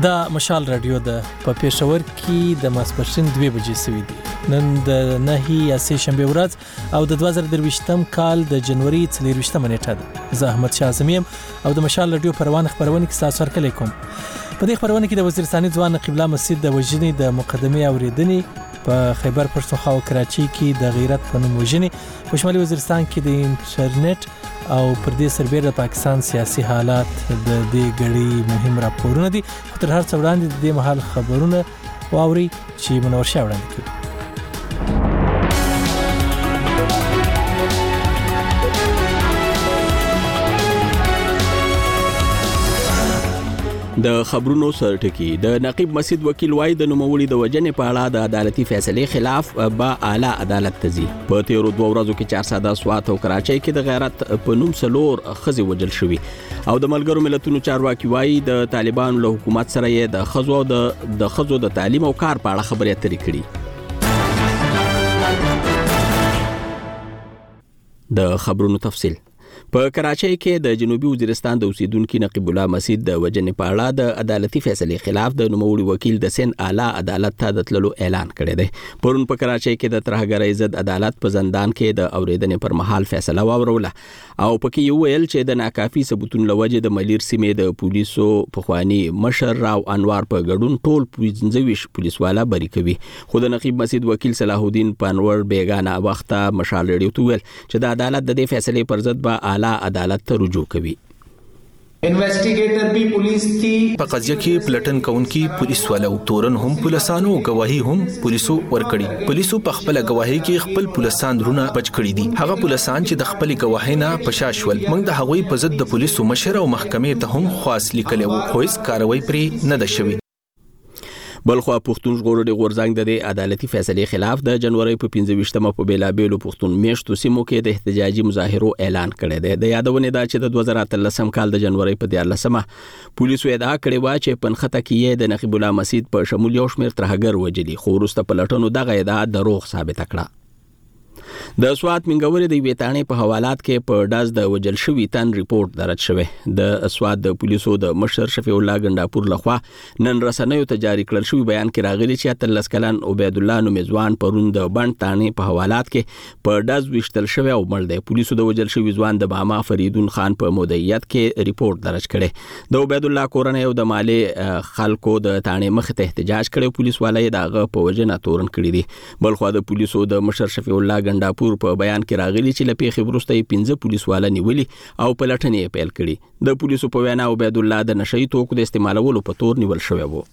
دا مشال رادیو ده په پېښور کې د ماسپښین 2 بجې سوي دي. نن د 9 یا 3 شنبه ورځ او د 2023م کال د جنوري 24مه نیټه ده. زه احمد شاه اعظمیم او د مشال رادیو پروان خبرونه کې تاسو سره کوم. په دې خبرونه کې د وزیرستاني ځوان قبله مسجد د وژنې د مقدمه اوریدنې په خیبر پښتونخوا او کراچي کې د غیرت په نوم وژنې په شمالي وزیرستان کې د انټرنیټ او پر دې سربېره د پاکستان سیاسي حالات د دې غړي مهم راپورونه دي. تر هر څه وړاندې د دې مهال خبرونه واوري چې منور شاه وړاندې کوي. د خبرونو سرټکی د نقیب مسجد وکیل وای د نوموړي د وجنې په اړه د عدالتي فیصلې خلاف با اعلی عدالت تزي په تیرو 2 ورځو کې 400 سوات او کراچۍ کې د غیرت په نوم سلور خزي وجل شوی او د ملګرو ملتونو چارواکي وای د طالبانو له حکومت سره یې د خزو د تعلیم او کار په اړه خبرې اترې کړي. د خبرونو تفصیل په کراچۍ کې د جنوبي وزیرستان د اوسیدونکو نقیب الله مسجد د وجنې په اړه د عدالتي فیصلې خلاف د نوموړي وکیل د سن اعلی عدالت ته د تللو اعلان کړی دی. پرون په کراچۍ کې د ترهګرۍ ضد عدالت په زندان کې د اوریدنې پر مهال فیصله واوروله او پکې یو ویل چې د ناکافي ثبوتونو لوجه د ملیر سیمې د پولیسو پخوانی مشر راو انوار په ګډون ټول 25 پولیسوالا بری کوي. خو د نقیب مسجد وکیل صلاح الدین پانور بیگانه وخته مشال رادیو ته ویل چې د عدالت د دې فیصلې پر ضد به اعلی عدالت ته رجوع کوي. انویسټیګیټر بھی پولیس تھی په قضیه کې پلټن کونکي پولیس والو تورن هم پولیسانو گواهی هم پولیسو ورکړي. پولیسو په خپل گواهی کې خپل پولیسان درونه بچ کړي دي. هغه پولیسان چې د خپل گواهی نه پشاشول موږ د هغوی په ضد د پولیسو مشر او محکمې ته هم خواست لیکلو خو هیڅ کاروایی پرې نه ده شوې. بلخو پښتون ژغورډي غورځنګ د عدالتي فیصلې خلاف د جنوري په 25مه په بیلابېلو پښتون میشتو سیمو کې د احتجاجي مظاهرو اعلان کړی دی. د یادونه ده چې د 2013 کال د جنوري په 14مه پولیسو ادعا کړې و چې پنخته کې د نقیب الله مسجد په شمول یو شمېر ترهګر وجلي خو وروسته پلټنو دغه ادعا دروغ ثابت کړه. د سوات منګوري د ویتانې په حوالات کې په داس د وجل شوی تن ریپورت درج شوی. د سوات د پولیسو د مشر شفیع الله ګنداپور لخوا نن رسنیو ته جاری کړل شوی بیان کې راغلی چې 13 کلن عبید الله نومځوان پرون د بند تانې په حوالات کې په داس وشتل شوی او مړ دی. پولیسو د وجل شوی ځوان د باما فریدون خان په مدعیت کې ریپورت درج کړي. د عبید الله کورنۍ او د مالی خلکو د تانې مخ ته احتجاج کړي. پولیس والای دغه په وجنه تورن کړی دي. بلخو د پولیسو د مشر شفیع الله ګنداپور په بیان کې راغلی چې لپیخي ورسته 15 پولیسوالا نیولي او پلټنې پیل کړي. د پولیسو په وینا عبید الله د نشئی توکو د استعمالولو په تور نیول شوی وو.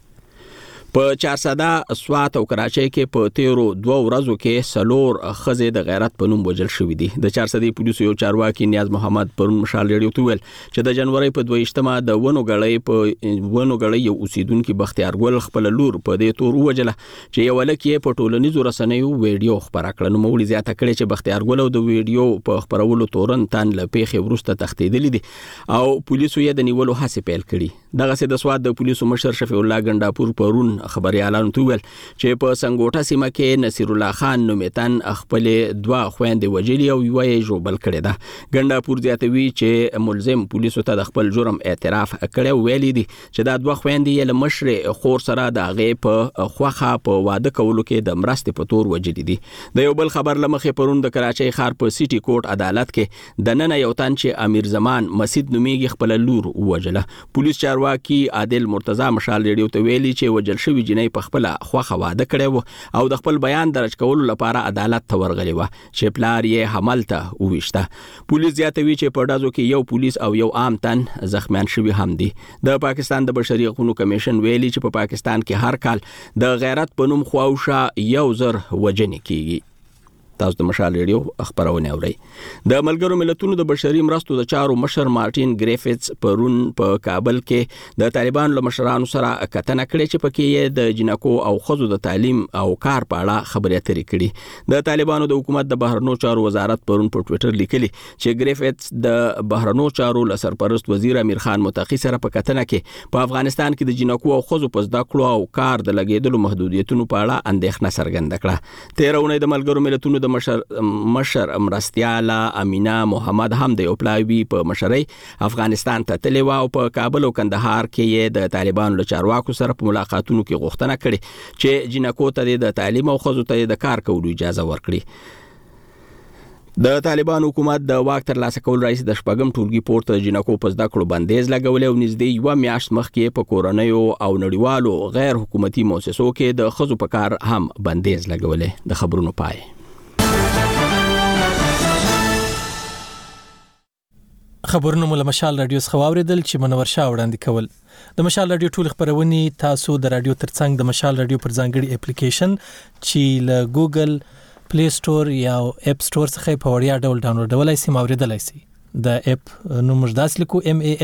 په 400 سوات او کراچۍ کې په تیرو 2 ورځو کې سلور خزه د غیرت په نوم وجل شوې دي. د 400 پولیسو یو چارواکي نیاز محمد پرون مشال رادیو ته ویل چې د جنوري په 22مه د ونو غړی یو اوسیدونکو بختیار ګل خپل لور په دې تور وجله چې یو لکه په ټولنیزو رسنیو ویډیو خبره کړه. نو موږ زیاته کړې چې بختیار ګل او د ویډیو په خبرولو تورن تن لپیخي ورسته تختیدل دي او پولیسو یې د نیولو هڅه پیل کړي. دغه سه د سوات د پولیسو مشر شفیع الله ګنداپور پرون خبريالانو ته ویل چې په سنگوټه سیمه کې نصیر الله خان نومتن خپل 2 خويندې وجلي او یوې جوړبل کړي ده. ګنداپور زیاتوي چې ملزم پولیسو ته د خپل جرم اعتراف کړي ویلي دي چې دا 2 خويندې یې له مشر خور سره د هغه په خوخه په واده کولو کې د مرستې په تور وجلي دي. د یو بل خبر لمخې پرون د کراچۍ ښار په سيټي کورټ عدالت کې د نن یو تن چې امیر زمان مسجد نوميږي خپل لور وجله. پولیس چارواکي عادل مرتضی مشال رادیو ته ویلي چې وجل شوی جنۍ په خپل خوخه واده کړی وو او د خپل بیان درج کولو لپاره عدالت ته ورغلی و چې پلار یې حمل ته وویشته. پولیس زیاتوي چې په دازو کې یو پولیس او یو عام تن زخمیان شوی هم دي. د پاکستان د بشري حقوقو کمیشن ویلي چې په پاکستان کې هر کال د غیرت په نوم خواوشه 1000 وجنې کیږي. تاسو د مشال رادیو خبرونه اورئ. د ملګرو ملتونو د بشري مرستو د چارو مشر مارټین ګریفټس پرون په کابل کې د طالبانو له مشرانو سره کتنه کړې چې پکې د جنکو او خزو د تعلیم او کار په اړه خبرې اترې کړې. د طالبانو د حکومت د بهرنیو چارو وزارت پرون په ټوئیټر لیکلي چې ګریفټس د بهرنیو چارو له سرپرست وزیر امیر خان متقی سره په کتنه کې په افغانستان کې د جنکو او خزو په زده کړو او کار د لګیدلو محدودیتونو په اړه اندېښنه څرګنده کړه. 13 د ملګرو ملتونو د مشر مرستیاله امینا محمد هم د پلاوی په مشرۍ افغانستان ته تللی و او په کابل او کندهار کې د طالبانو له چارواکو سره په ملاقاتونو کې غوښتنه کړې چې جنکو ته د تعلیم او ښځو ته د کار کولو اجازه ورکړي. د طالبان حکومت د واک تر لاسه کول رئیس د شپږم ټولګي پورته جنکو په زده کړو بندیز لګولې او نږدې یو میاشت مخکې په کورنیو او نړیوالو غیر حکومتي مؤسسو کې د ښځو په کار هم بندیز لګولې. د خبرونو پای. خبرونه مو له مشال رادیو څخه واوریدل چې منور شاه وړاندې کول. د مشال رادیو ټول خبرونه تاسو د رادیو ترڅنګ د مشال رادیو پر ځانګړي اپلیکیشن چې له ګوګل پلی سٹور یا اپ سٹور څخه په وړیا ډول ډاونلوډولای شئ اوریدلای شئ. د اپ نوم مجداس لیکو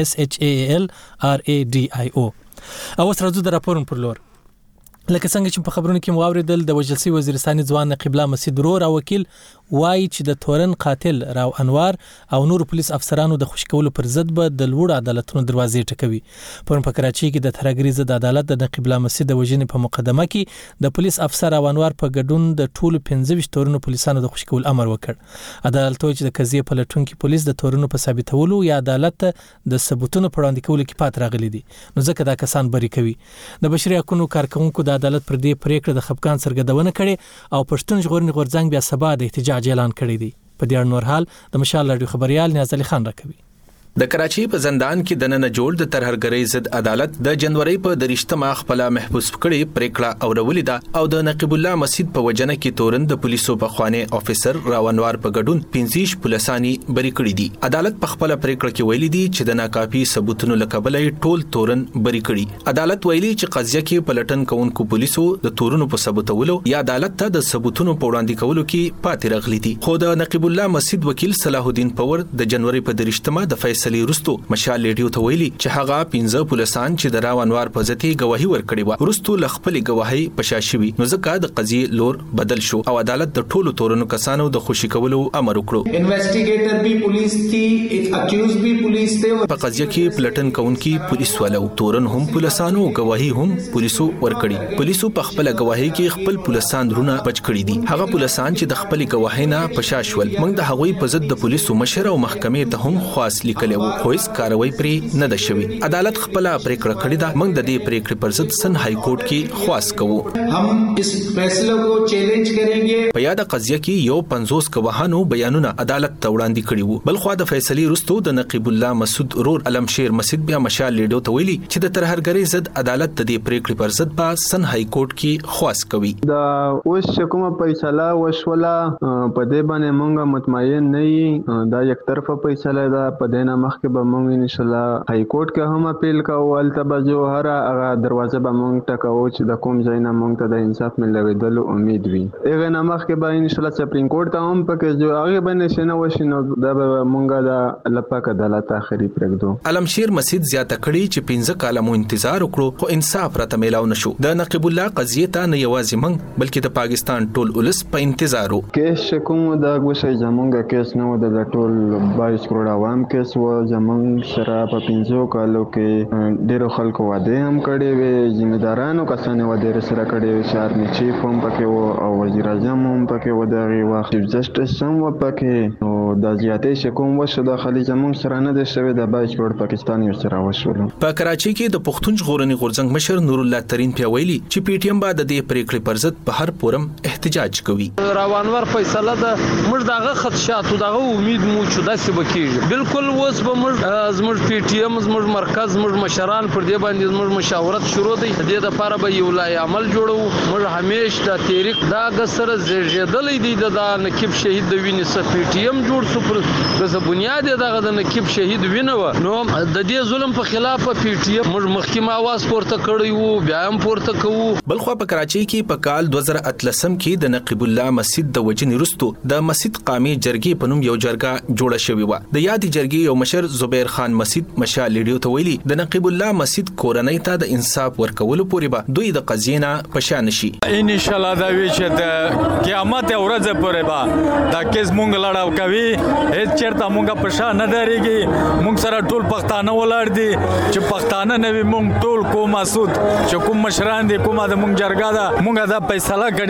MASHALRADIO. او سره د راپورن پر لور لکه څنګه چې په خبرونو کې مواوریدل د وجلسي وزیرستاني ځوان قبله مسجد رور او وکیل وایي چې د تورن قاتل راو انوار او نور پولیس افسرانو د خوشکولو پر ضد به د لوړ عدالتونو دروازې ټکوي. پرون په کراچۍ کې د ترهګرۍ ضد عدالت د قبله مسجد وژنې په مقدمه کې د پولیس افسر راو انوار په ګډون د ټولو 15 تورنو پولیسانو د خوشکول امر وکړ. عدالت وایي چې د قضیې په لټونکو پولیس د تورنو په ثابتولو یا عدالت د ثبوتونو په وړاندې کولو کې پات راغلي دي نو ځکه دا کسان بری کوي. د بشري حقوقو کارکونکو د عدالت پر دې پریکړه د خپګان څرګندونه کړي او پښتون ژغورنې غورځنګ بیا سبا د احتجاج اعلان کړی دی. په دې اړه نور حال د مشال رادیو خبريال نیاز علي خان راکوي. د کراچۍ په زندان کې د نن جوړ د ترهګرۍ ضد عدالت د جنوري په 23 خپل محبوس کړي پریکړه اورولې ده او د نقیب الله مسجد په وجنه کې تورن د پولیسو په خوانه افسر راونوار په ګډون 15 پولیسانی بری کړي دي. عدالت په خپل پریکړه کې ویلي دي چې د ناکافي ثبوتونو لکبلې ټول تورن بری کړي. عدالت ویلي چې قضیه کې پلټن کوونکو پولیسو د تورنو په ثبوتولو یا عدالت ته د ثبوتونو په وړاندې کولو کې پاتې راغلي دي. خو د نقیب الله مسجد وکیل صلاح الدین پور د جنوري په 23 د فیصلې وروسته مشال ریډیو ته ویلي چې هغه 15 پولیسان چې د راو انوار په ځتی گواهی ورکړي و وروسته لخپل گواهی پشاشوي نو ځکه د قضیې لور بدل شو او عدالت د ټولو تورنو کسانو د خوشی کولو امر وکړو. انویسټیګیټر بھی پولیس تھی، اکیوز بھی پولیس تھے. په قضیه کې پلټن کونکي پولیس والو تورن هم پولیسانو گواهی هم پولیسو ورکړي. پولیسو په خپل گواهی کې خپل پولیسان رونه بچ کړي دي. هغه پولیسان چې د خپل گواهی نه پشاشول موږ د هغوی په ضد د پولیسو مشر او محکمې ته هم خاص لیکلو خو هیڅ کاروي پرې نه ده شوی. عدالت خپل پریکړه کړې ده. موږ د دې پریکړې پر ضد سن های کورټ کې خواست کوو. هم اس فیصلو کو چیلنج کریں گے. په یاد قضیه کې یو 50 گواهانو بیانونه عدالت ته وړاندې کړي وو. بل خو د فیصلې وروسته د نقیب الله مسعود رور علمشیر مسجد بیا مشال لیډو ته ویلي چې د ترهګرۍ ضد عدالت د دې پریکړې پر ضد په سن های کورټ کې خواست کوي. دا اوس کومه فیصله وشوله په دې باندې موږ مطمئن نه یو. دا یک طرفه فیصله ده. په دې نه مخکې به موږ ان شاء الله های کورټ کې هم اپیل کوو. البته جوهر هغه دروازه به موږ ټکو چې د کوم ځای نه موږ ته د انصاف ملويدلو امید وي. هغه نه مخکې به ان شاء الله سپریم کورټ ته هم پکې جو هغه باندې شنه وشنو دا به موږ د لپاک عدالت اخري پرېږدو. علمشیر مسجد زیاته کړي چې 15 کاله مو انتظار وکړو خو انصاف راته میلاو نشو. د نقیب الله قضیه ته نه یوازې موږ بلکې د پاکستان ټول ولس په انتظار وو. کیس کوم دا غوښه زمونږ کیس نه و د ټول 22 کروڑ عوام کیس و. زمونږ سره په 15 کالو کې ډیرو خلکو واده هم کړي وي. ځینې کسانو واده سره کړي وي. شارمي چیف هم پکې و او وزیر اعظم هم پکې و. دغه وخت چیف جسټس هم و پکې او د زیاتې شکوم وشو د خلیج زمونږ سره نه د شوی د 22 کروڑ پاکستاني سره وشول. په کراچۍ کې د پښتون ژغورنې غورځنګ مشر نور الله ترين پیویلی چې پی ټی ایم بعد د پریکړې پر ضد په هر فورم احتجاج کوي. روانور فیصله ده. موږ دغه خدشاتو دغه امید مو چې داسې بکیږي. بالکل اوس به موږ زموږ پی ټی ایم زموږ مرکز زموږ مشران پر دې باندې زموږ مشاورت شروع دی. د دې لپاره به یو لای عمل جوړو. موږ همیش د تاریخ دا غسر زیږیدلې دي د نقیب شهید د وینې س پی ټی ایم جوړ سو پر د بنیاد دغه د نقیب شهید وینو نو د دې ظلم په خلاف پی ټی ایم موږ مخکمه आवाज پورته کړی وو بیا هم پورته کوو. بل خو په کراچۍ کې په کال 2013 کې د نقیب الله مسجد د وجنې وروسته د مسجد قامي جرګې په نوم یو جرګه جوړه شوې و. د یادې جرګې یو مشر زبیر خان مسجد مشال لیډیو ته ویلي د نقیب الله مسجد کورنۍ ته د انصاف ورکولو پورې به دوی د قضیې نه پشان شي. ان شاء الله دا وی چې د قیامت ورځ پورې به دا کیس مونږ لړاو کوي. هیڅ چیرته مونږه پشان نه درېږي. مونږ سره ټول پښتانه ولاړ دي چې پښتانه نه وي. مونږ ټول کوم مسعود چې کوم مشران دي کومه د مونږ جرګه ده مونږه دا فیصله کړې ده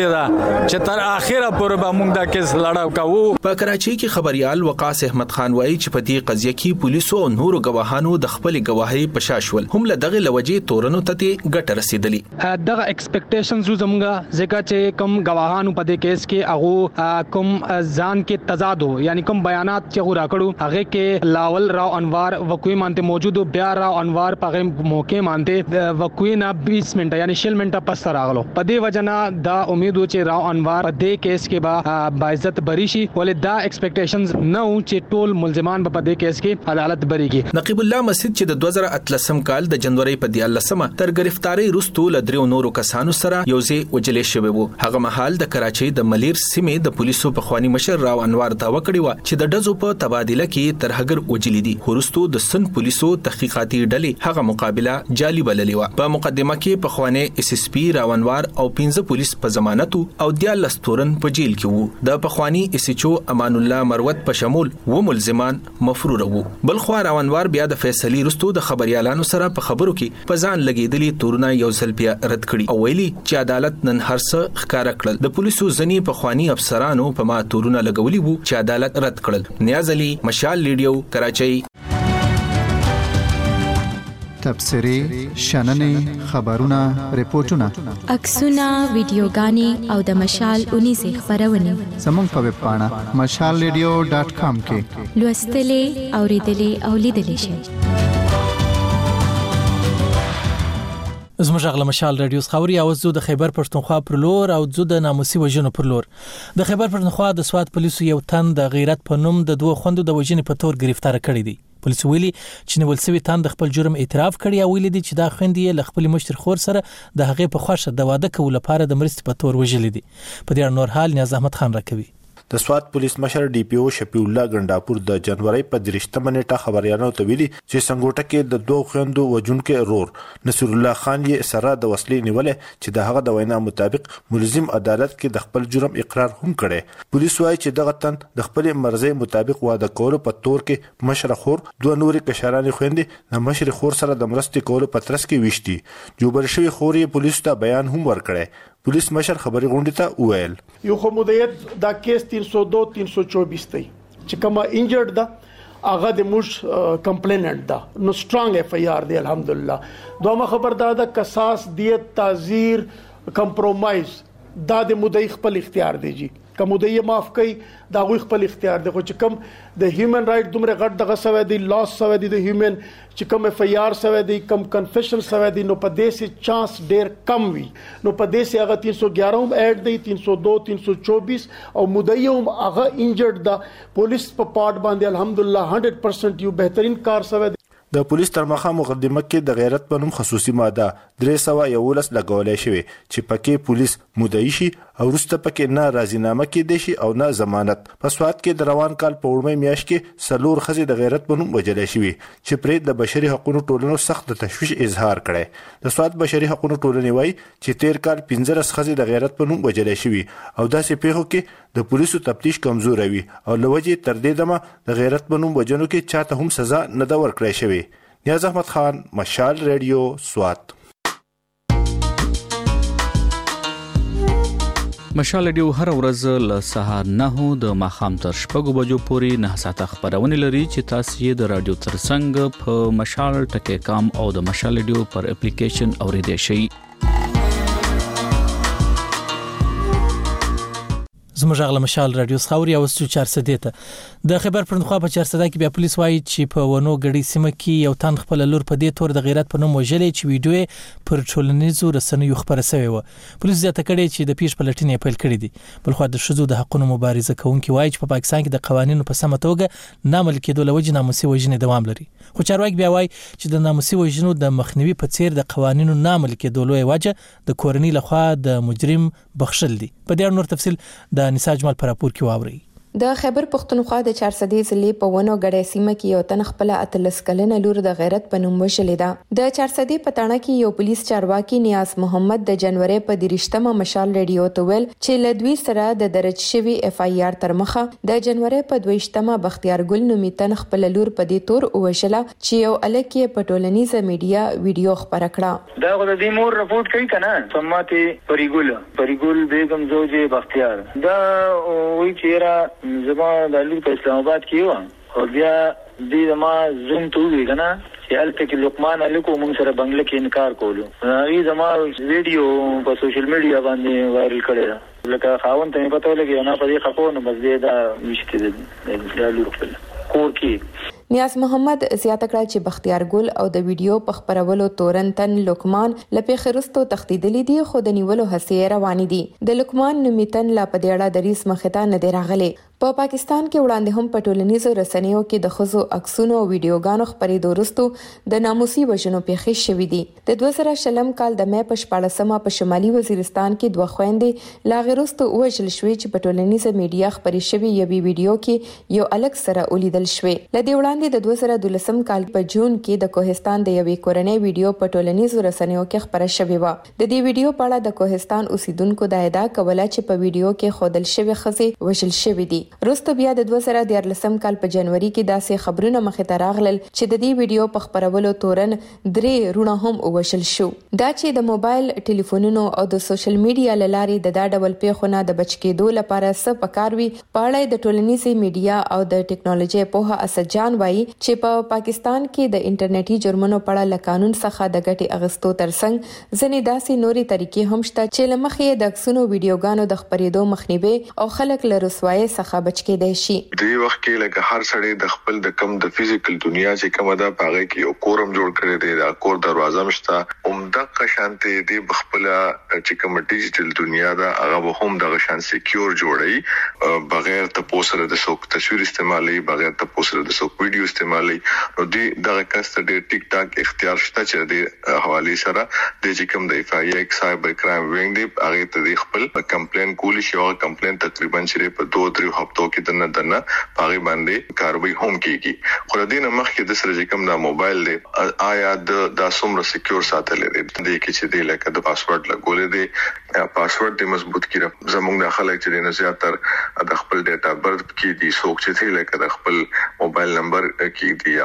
چې تر اخره پورې به موږ دا کیس لړاو کوو. په کراچۍ کې خبريال وقاص احمد خان وایي چې په دې قضیه کې پولیسو او نورو گواهانو د خپل گواهی په شاشول هم له دغه لوجې تورنو ته ګټه رسیدلی. دغه ایکسپیکټیشنز زموږه ځکه چې کوم گواهانو په دې کیس کې هغه کوم ځان کې تضاد یعنی کوم بیانات چې غو راکړو هغه کې لاول راو انوار وقوی مانته موجود بیا راو انوار په موقع مانته وقوی نه 20 منټه یعنی 60 منټه پس راغلو. په دې وجنا دا امید و چې راو انوار په دې کیس کې با عزت بری شي ولې دا ایکسپیکټیشنز نو چې ټول ملزمان په دې کیس کې عدالت بریږي. نقیب الله مسجد چې د 2013 کال د جنوري په 14مه تر گرفتاری وروسته ل درو نورو کسانو سره یوځای وجلې شوی وو. هغه مهال د کراچۍ د ملیر سیمې د پولیسو په خواني مشر راو انوار داوا کړی و چې د ډزو په تبادله کې تر هغه وجلې دي. ورستو د سن پولیسو تحقیقاتي ډلې هغه مقابله جالي بللی و. په مقدمه کې په خواني اس اس پی راو انوار او 15 پولیس په ضمانت او 14 تورن په جیل کې وو. د پخوانی اس ایچ او امان الله مروت په شمول و ملزمان مفرور وو. بل خو راو انوار بیا د فیصلې وروسته د خبريالانو سره په خبرو کې په ځان لګیدلي تورونه یو ځل بیا رد کړي او ویلي چې عدالت نن هر څه ښکارا کړل. د پولیسو ځنی په خواني افسرانو په ما تورونه لګولي وو چې عدالت رد کړل. نیاز علي، مشال ریډیو، کراچۍ. تبصرې، شننې، خبرونه، ریپورتونه، عکسونه، ویډیوګانې او د مشال 19 خبرونه زموږ په ویب پاڼه mashalradio.com کې لوستلې، اوریدلې او لیدلې شئ. زموږ غل مشال رادیو خبري او زو د خیبر پښتونخوا پر لور او زو د ناموسي وژنو پر لور. د خیبر پښتونخوا د سواد پولیسو یو تن د غیرت په نوم د دوه خوندو د وژنې په تور گرفتار کړی دی. پولیس ویلي چې نیول شوی تن د خپل جرم اعتراف کړی او ویلي دي چې دا خوندې له خپل مشتر خور سره د هغې په خوښه د واده کولو لپاره د مرستې په تور وژلې دي. په دې اړه نور حال نیاز احمد خان راکوي. د سواد پولیس مشر ډي پی او شفیع الله ګنداپور د جنوري په 13 نیټه خبريالانو ته ویلي چې څنګهټه کې د دوه خويندو وجونکو رور نصر الله خان یې سره د وسلې نیولې چې د هغه د وینا مطابق ملزم عدالت کې د خپل جرم اقرار هم کړي. پولیس وايي چې دغه تن د خپل مرزي مطابق واده کولو په تور کې مشر خور دوه نورې کشرانې خويندې د مشر خور سره د مرستې کولو په ترڅ کې وشتي. جوبر شوی خور یې پولیس ته بیان هم ورکړي. پولیس مشر خبري غونډه ته وویل یو خمودیت دا کیس 302 324 دی چې کومه انجرډ ده هغه د موږ کمپلیننټ ده نو سترونګ اف ای آر دی الحمدلله. دومره خبر ده قصاص دیت تعزیر کمپرومایز دا د مدعی خپل اختیار دی جی کوم مدعی معاف کوي دا غوي خپل اختیار دی خو چې کوم د هیومن رائټ دومره غټ دغه سوي دی لاس سوي دی د هیومن چې کوم اف ای آر سوي دی کوم کنفیشن سوي دی نو په دې سي چانس ډیر کم وي نو په دې سي هغه 311 هم اډ دی 302 324 او مدعی هم هغه انجرډ دا پولیس په پارت باندې الحمدلله 100% یو بهترین کار سوي. د پولیس تر مخه مقدمه کې د غیرت په نوم خصوصي ماده 311 لګولې شوی چې پکې پولیس مدعی شي او وروسته پکې نه راضینامه کې دي شي او نه ضمانت. په سواد کې د روان کال په وړمې میاشت کې سلور خزي د غیرت په نوم وجلې شوی چې پرې د بشري حقوقو ټولنو سخت تشویش اظهار کړي. د سواد بشري حقوقو ټولنې وایي چې تیر کال 15 خزي د غیرت په نوم وجلې شوی او داسې پیښو کې د پولیسو تفتیش کمزور وي او لوجې تر دې دمه د غیرت په نوم وجنو کې چاته هم سزا نه دا ورکړی شوی. نیاز احمد خان، مشال ریډیو، سوات. مشال ریډیو هر ورځ له سهار 9 د ماښام تر 6 بجو پورې 9 ساعته خبرونه لري چې تاسو یې د رادیو ترڅنګ په مشال ټکی کام او د مشال ریډیو پر اپلیکیشن اوریدئ شئ. زموږ غل مشال رادیو خبري او 400 ته د خیبر پښتونخوا په 400 کې بیا پولیس وایي چې په ونو غړي سیمه کې یو تن خپل لور په دې تور د غیرت په نوم وژلې چې ویډیو پر ټولنیزو رسنیو خبره شوی و. پولیس زیاته کړي چې د پیښ په لټینې پیل کړی دي. بل خو د شذو د حقوقو مبارزه کوونکي وایي چې په پاکستان کې د قوانینو په سمه توګه نامل کېدو لوجه ناموسي وژنې دوام لري. خو چارواکي بیا وایي چې د ناموسي وژنو د مخنیوي په څیر د قوانینو نامل کېدو لوی وجه د کورنۍ لخوا د مجرم بخښل دي. په دې اړه نور تفصیل د نساج مال پر راپور کې واوري. د خیبر پښتونخوا د 400 ضلع په ونو غړې سیمه کې یو تن خپل اتلس کلنه لور د غیرت په نوم وشلې ده. د 400 پټانه کې یو پولیس چارواکي نیاز محمد د جنوري په 30مه مشال ریډیو ته ویل چې لدوی سره د درج شوی FIR تر مخه د جنوري په 22مه بختیار ګل نومي تن خپل لور په دې تور وشله چې یو الک یې په ټولنیزه میډیا ویډیو خبره کړه. دا د دې مور رپورټ کوي کنه سماته پریګل بیگم زوجي بختیار دا وی چیرې زما د لور په اسلام آباد کې و او بیا دې ما زوم ته وی کنه چې الته کې لقمان الکو موږ سره بنگله کې انکار کولو. هغه زما ویډیو په سوشل میډیا باندې وایرل کړی لکه خاوند ته پته ولګي نه په دې خپو نه بس دې دا مشکل د لور خپل کور کې. نیاز محمد زیاته کړه چې بختیار ګل او د ویډیو په خبرولو تورنتن لقمان لپاره خرستو تخدیدلې دي خو د نیولو هڅې روانې دي. د لقمان نومیتن لا په دې اړه د ریس مخته نه دی راغلي. په پاکستان کې وړاندې هم په ټولنیزو رسنیو کې د خزو عکسونو او ویډیوګانو خبرېدو وروسته د ناموسي وژنو پیښې شوې دي. د 2000 کال د مې په 14مه په شمالي وزیرستان کې دوه خويندې لا غیرستو وژل شوې چې په ټولنیزه میډیا خبرې شوې یوې ویډیو کې یو الک سره ولیدل شوې. لدی وړاندې د 2012 کال په جون کې د کوهستان د یوې کورنۍ ویډیو په ټولنیزو رسنیو کې خبره شوې و. د دې ویډیو په اړه د کوهستان اوسیدونکو د ادعا کوله چې په ویډیو کې خودل شوې خزې وژل شوې دي. وروسته بیا د 2014 کال په جنوري کې داسې خبرونه مخې ته راغلل چې د دې ویډیو په خبرولو تورن 3 رونه هم وشل شو. دا چې د موبایل ټلیفونونو او د سوشل میډیا لارې د دا ډول پیښو د بچ کېدو لپاره څه پکار وي په اړه د ټولنیزي میډیا او د ټکنالوژي په اساس جان وایي چې په پاکستان کې د انټرنیټي جرمونو په اړه قانون څخه د ګټي اغستو ترڅنګ ځنې داسې نوري طریقې هم شته چې لمخې د عکسونو ویډیوګانو د خبرېدو مخنیوي او خلک له رسوایي څخه بچ کېدای شي. دې وخت کې لکه هر سړی د خپل د کم د فزیکل دنیا چې کومه ده پاره کې یو کورم جوړ کړی دی. دا کور دروازه مشته عمدہ شانته دی بخپل چې کوم ډیجیټل دنیا ده هغه هم د شان سکیور جوړي بغیر ته پوسره د څوک تصویر استعمالي بغیر ته پوسره د څوک ویډیو استعمالي. نو دې دغه کسته د ټیک ټاک اختیار شته چې د حواله سره د چې کوم د FIA سایبر کرائم وینګ دی هغه ته خپل کمپلین کولی شي او کمپلین تقریبا چې په 2-3 هفتو کې دنه پاغي باندې کاروي هم کیږي. خو د دې مخکې د سره کوم دا موبایل دی آیا د څومره سکیور ساتل دي د کې چې دی لکه د پاسورډ لګولې دي پاسورډ دې مضبوط کړه. زموږ د خلک چې نه زیاتره د خپل ډیټا برث کې دي څوک چې دی لکه د خپل موبایل نمبر کې دی یا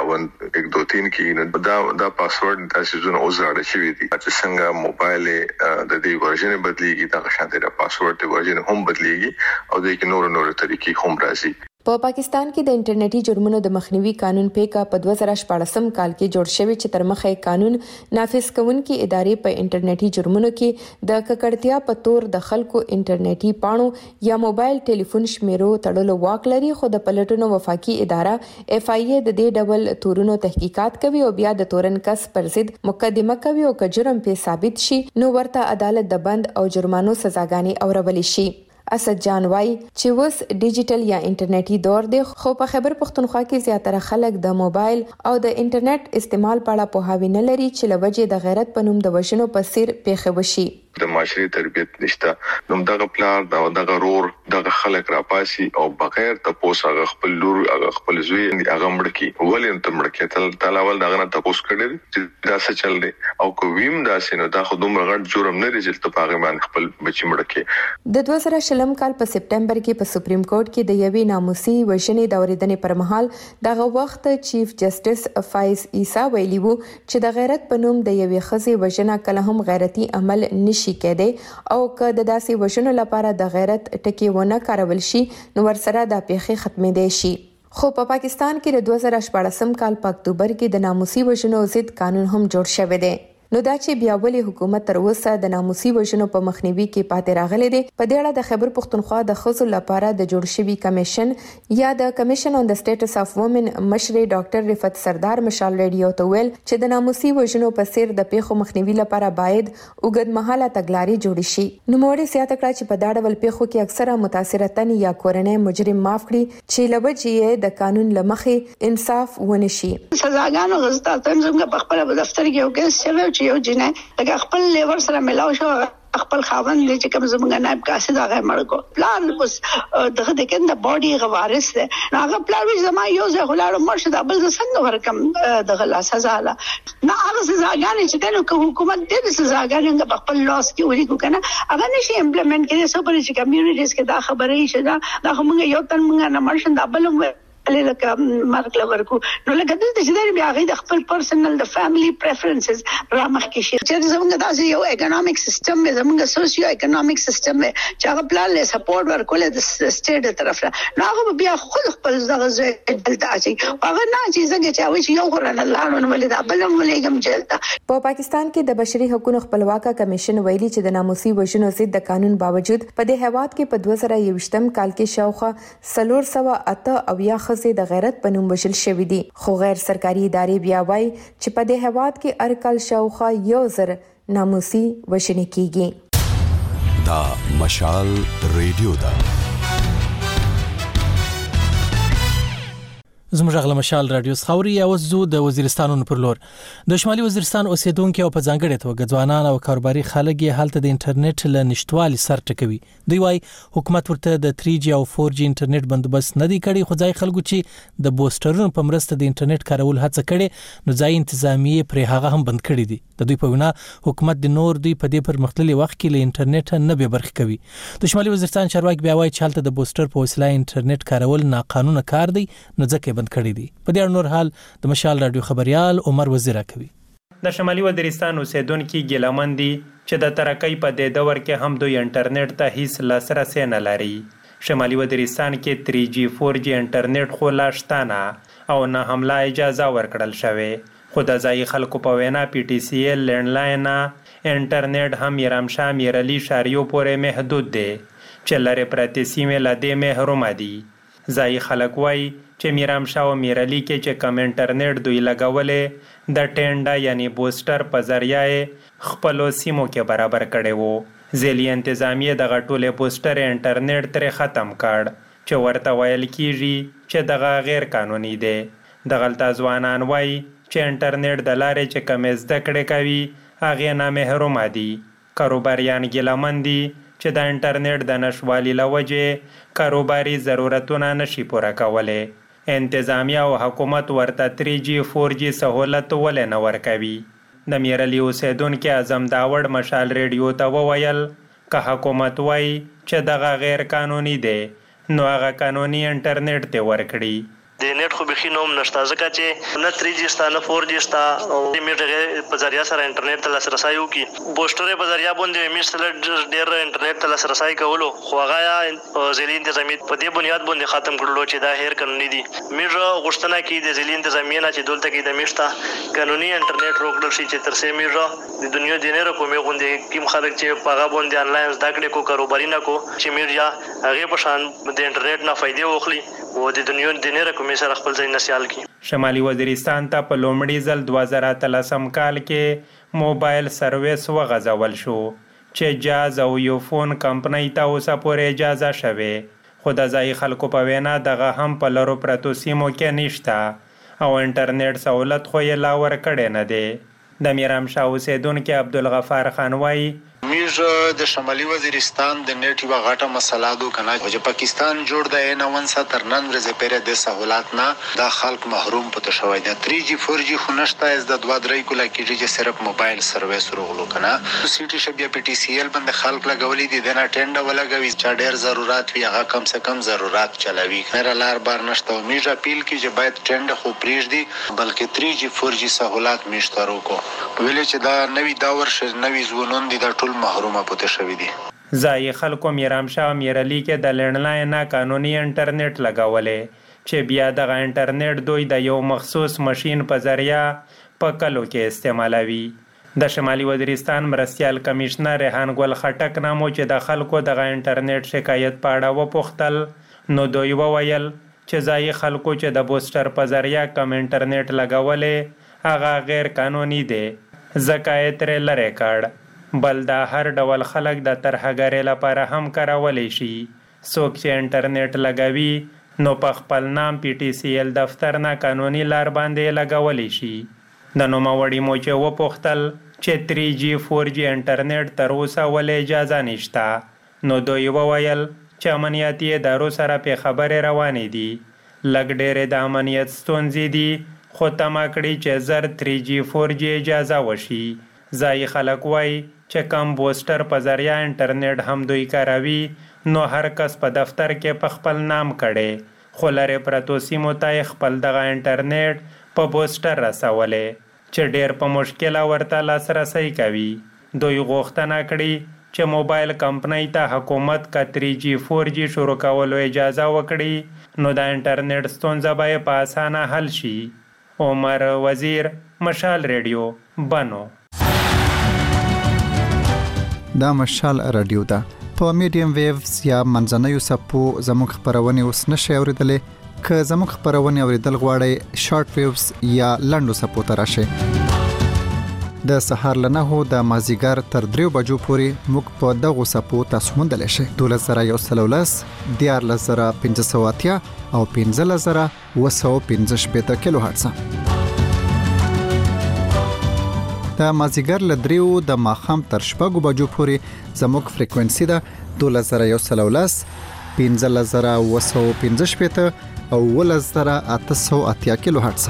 123 کې دا پاسورډ تاسو زونه اوسړل شي دي چې څنګه موبایل د دې ورژن بدلیږي دا شانته د پاسورډ ورژن هم بدلیږي او د کې نور طریقې هم راځي. په پاکستان کې د انټرنیټي جرمونو د مخنیوي قانون پیکا په 2014 کال کې جوړ شوی چې تر مخه قانون نافذ کوونکې ادارې په انټرنیټي جرمونو کې د ککړتیا په تور د خلکو انټرنیټي پاڼو یا موبایل ټلیفون شمیرو تړلو واک لري. خو د پلټنو وفاقي اداره FIA د دې ډول تورونو تحقیقات کوي او بیا د تورن کس پر ضد مقدمه کوي او که جرم په ثابت شي نو ورته عدالت د بند او جرمانو سزاګانې اورول شي. اسد جان وای چې وس ډیجیټل یا انټرنیټي دور دی خو په خیبر پښتونخوا کې زیاتره خلک د موبایل او د انټرنیټ استعمال په اړه پوهاوی نه لري چې لوجه د غیرت په نوم د وژنو په سیر پیښه وشي. د معاشري تربيت نشته نو دغه پلان دغه رور دغه خلک راپاسي او بغیر د پوسه خپل لور خپل زوی هغه مړ کی ولې ته مړ کی تلاول دغه نه تاسو کړی چې دا څه چل دی او کوم دا سينو دا خودم رغړ جرم نه لري چې په هغه باندې خپل بچی مړ کی. د 2000 کال په سپټمبر کې په سپریم کورټ کې د یوې ناموسي وژنې د اوریدنې پر مهال دغه وخت چیف جسټس فایز عیسی ویلي وو چې د غیرت په نوم د یوې خزې وژنه کله هم غیرتي عمل نشي کېدی او که د داسې وژنو لپاره د غیرت ټکی ونه کارول شي نو ورسره د پیښې ختمېدای شي. خو په پاکستان کې د 2014 کال په اکتوبر کې د ناموسي وژنو ضد قانون هم جوړ شوی دی. نو دا چې بیا ولې حکومت تر اوسه د ناموسي وژنو په مخنیوي کې پاتې راغلی دی په دې اړه د خیبر پښتونخوا د ښځو لپاره د جوړ شوي کمیشن یا د کمیشن آن د سټیټس اف وومن مشر ډاکټر رفعت سردار مشال ریډیو ته ویل چې د ناموسي وژنو په سیر د پیښو مخنیوي لپاره باید اوږدمهاله تګلارې جوړې شي. نوموړي زیاته کړه چې په دا ډول پیښو کې اکثره متاثره تن یا کورنۍ مجرم معاف کړي چې لوجه د قانون لمخې انصاف ونشي. سزاګانو غوښتل څنګه په خپل دفتر کې یو کیس چلو چې یو جنې لکه خپل لیور سره ملاو شو خپل خاوند چې کوم زمونږ نائب قاصد هغه مړ کو پلان اوس دغه د کنده باډي غوارث ده هغه پلان وی زما یو ځای غلاړو مرشد ابل څنګه ورکم دغه لا سزا لا نه هغه سزاګانې چې کنه حکومت دې سزاګانې په خپل لاس کې ولي کو کنه هغه نشي امپلیمنٹ کړي سو پر چې کمیونټیز کې دا خبرې شته دا موږ یو تن موږ نه مرشد ابل لکه مرګ لورکو نو لکه د دې بیا غي د خپل پرسنل د فیملی پریفرنسز رامخ کې شي چې زموږ داسې یو اکونومیک سیستم دی زموږ سوسیو اکونومیک سیستم دی چې هغه پلان له سپورټ ورکول د سټیټ طرف نه هغه بیا خپل دغه دلته اچي هغه نه چې څنګه چې اوس یو قران الله نو ولې دا بلم ولېګم جلتا په پاکستان کې د بشري حقوقو خپلواکه کمیشن ویلي چې د ناموسي وژنو ضد د قانون باوجود په دې هیواد کې په 2023م کال کې شاوخوا 308 د غیرت په نوم وشل شوې دي خو غیر سرکاري ادارې بیا وایي چې په دې هیواد کې ارکل شاوخوا 1000 ناموسي وژنې کیږي دا مشال ریډیو دا زموږ غل مشال رادیو خاوري او زو د وزیرستان پر لور د شمالي وزیرستان اوسیدونکو او په ځانګړي توګه ځوانان او کاروباري خلک یې حالت د انټرنیټ له نشټوالي سر ټکوي دوی وايي حکومت ورته د 3G او 4G انټرنیټ بندوبست نه دی کړی خو ځای خلکو چې د بوسترونو په مرسته د انټرنیټ کارول هڅه کړي نو ځای انتظامیه پر هغه هم بند کړی دي د دوی په وینا حکومت د نور دوی په دې پر مختلفي وخت کې له انټرنیټ نه به برخه کوي د شمالي وزیرستان چارواکي بیا وايي چې حالت د بوستر په وسیله انټرنیټ کارول ناقانونه کار دی نو ځکه کړی دي په دې نور حال د مشال رادیو خبريال عمر وزیره کوي د شمالي وزیرستان اوسیدونکو ګیلمن دي چې د ترقۍ په دې دور کې هم دوی انټرنیټ ته هیڅ لاسرسي نه لري شمالي وزیرستان کې 3G 4G انټرنیټ خو لا شته نه او نه هم لا اجازه ورکړل شوې خو د ځای خلکو په وینا PTCL لینډلاین انټرنیټ هم میرامشاه میرعلي شاریو پورې محدود دی چې لری پرته سیمه لدې محروم دي ځای خلک وایي چې میرامشاه او میرعلي کې چې کم انټرنیټ دوی لګولې د ټینډا یعنی بوستر په ذریعہ خپل سیمو کې برابر کړي وو ځلې انتظامیه د غټولې بوستر انټرنیټ تر ختم کړ چې ورته ویل کیږي چې دغه غیر قانوني دی د غلطه ځوانان وایي چې انټرنیټ د لارې چې کم زده کړې کوي هغه نه محروم دي کاروباریان ګیلمن دي چې د انټرنیټ د نشوالي لوجه کاروباري ضرورتونه نشي پوره کولای انتظامیه او حکومت ورته 3G 4G سہولت ولې نه ورکوي د میرعلي اوسیدونکو اعظم داوړ مشال ریډیو ته وویل که حکومت وایي چې دغه غیر قانوني دی نو هغه قانوني انټرنیټ ته ورکړي د نیټ خو به خینوم نشته ځکه چې نه 3G ستا نه 4G ستا او میټر په ذریعہ سره انټرنیټ ته لاسرسي وکي بوستر په ذریعہ باندې میسل ډیر انټرنیټ ته لاسرسي کولو خو هغه ځلې انتظامی په دې بنیاد باندې ختم کړلو چې دا هیر قانوني دي میټر غوښتنه کوي د ځلې انتظامی نه چې دلته کې د میشته قانوني انټرنیټ روکړل شي چې ترڅو میټر د دنیا د نه رقمې غونډې کیم خلک چې په هغه باندې انلاین زده کړې کو کاروباري نه کو چې میټر هغه په شان د انټرنیټ نه فائدې واخلي او د دنیا د نه رقمې سره خپل ځای نسيال کی شمالي وزیرستان ته په لومړي ځل 2013 کال کې موبایل سرویس وغځول شو چې جاز او یو فون کمپنۍ ته اوسه پورې اجازه شوه خو د ځای خلکو په وینا دغه هم په لرو پرتو سیمو کې نشته او انټرنیټ سہولت خو یې لا ورکړې نه دی د میرامشاه اوسیدونکو عبدالغفار خان وایي میږ د شمالي وزیرستان د نیټ یو غټه مسله ده کنه چې پاکستان جوړ د 91 تر نن ورځې پرې د سہولت نه د خلک محروم پته شوی دی 3G 4G خو نشته از د 2-3 کوله کې چې صرف موبایل سرویس روغلو کنه سیټي شبیا PTCL باندې خلک لګولې دي د نه ټینډه ولګوي چې ډېر ضرورت وي هغه کم څه کم ضرورت چلوي خیر لار بار نشته میږ اپیل کی چې باید ټینډه خو پریږدي بلکې 3G 4G سہولت میشترو کو ویلې چې دا نوی دور ش نوی ځوانون دي د ټول محرومه پته شوی دي ځای خلکو میرامشاه میرعلي کې د لینډلاین قانوني انټرنیټ لګولې چې بیا د انټرنیټ دوی د یو مخصوص ماشين په ذریعہ په کلو کې استعمالوي د شمالي وزیرستان مرستيال کمشنر ریحان ګل خټک نامو چې د خلکو د انټرنیټ شکایت پاړه وپوښتل نو دوی وویل چې ځای خلکو چې د بوستر په ذریعہ کم انټرنیټ لګولې هغه غیر قانوني دی ځکه یې ترې لرې کړ بل دا هر ډول خلک د ترهګرۍ لپاره هم کارولی شي څوک چې انټرنیټ لګوي نو په خپل نام PTCL دفتر نه قانوني لار باندې لګولی شي د نوموړي مو چې وپوښتل چې 3G 4G انټرنیټ تر اوسه ولې اجازه نشته نو دوی وویل چې امنیتي ادارو سره په خبرې روانې دي لږ ډېرې د امنیت ستونزې دي خو تمه کړي چې زر 3G 4G اجازه وشي ځایي خلک وایي چې کم بوسټر په ذریعه انټرنیټ هم دوی کاروي نو هر کس په دفتر کې په خپل نام کړي خو لرې پرتو سیمو ته خپل دغه انټرنیټ په بوسټر رسولې چې ډېر په مشکله ورته لاسرسی کوي دوی غوښتنه کړي چې موبایل کمپنۍ ته حکومت که 3G 4G شروع کولو اجازه وکړي نو د انټرنیټ ستونزه به په اسانه حل شي عمر وزیر مشال ریډیو بنو دا مشال رادیو ده په میډیم ویوز یا منځنوي سپو زموږ خبرونه اوس نشي اوریدلې که زموږ خبرونه اوریدل غواړئ شارټ ویوز یا لنډو سپو ته راشئ د سهار له 9 د مازیګر تر 3 بجو پورې موږ په دغه سپو تاسو موندلی شئ 12113 14580 او 15215 کیلو هرتز د مازیګر له 3 د ماخام تر 6 بجو پورې زموږ فریکوئنسي ده 12113 15215 او 11880 کیلو هرتز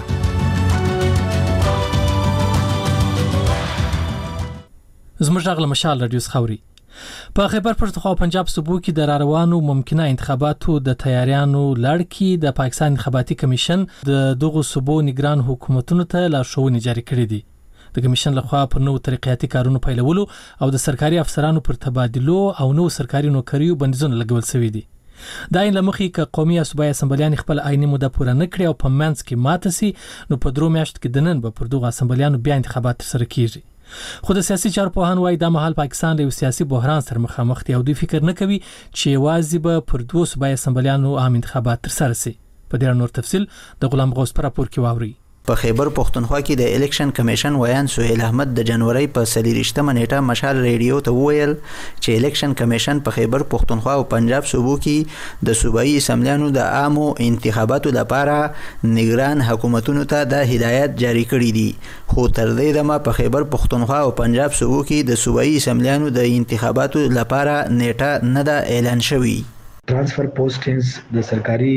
زموږ غږ مشال رادیو خوري په خیبر پښتونخوا او پنجاب صوبو کې د روانو ممکنه انتخاباتو د تیاریانو لړکی د پاکستان انتخاباتي کمیشن د دغه صوبو نگران حکومتونو ته لارښوونې جاری کړې دي د کمیشن لخوا پر نو ترقیاتي کارونو پیلولو او د سرکاري افسرانو پر تبادلو او نو سرکاري نوکریو بندیزونه لګول شوی دي دا این لمخې ک قومي صوبایي اسمبلیان خپل عیني موده پوره نه کړي او په منځ کې ماته سي نو په درو میاشت کې د نن به پر دغه اسمبلیانو بیا انتخابات سره کیږي خو د سیاسي چارو په هان وای د مهال پاکستان له سیاسي بحران سره مخامخ دی او دوی فکر نه کوي چې واجب پر دوه صوبایي اسمبلیانو عام انتخابات تر سره سي په ډیر نور تفصيل د غلام غوث پر راپور کې واوري په خیبر پښتونخوا کې د الیکشن کمیشن ویان سہیل احمد د جنوري په 23مه نیټه مشال ریډیو ته وویل چې الیکشن کمیشن په خیبر پښتونخوا او پنجاب صوبو کې د صوبایي اسمبلیانو د عامو انتخاباتو لپاره نگران حکومتونو ته د هدایت جاری کړي دي خو تر دې دمه په خیبر پښتونخوا او پنجاب صوبو کې د صوبایي اسمبلیانو د انتخاباتو لپاره نیټه نه ده اعلان شوی transfer postings د سرکاري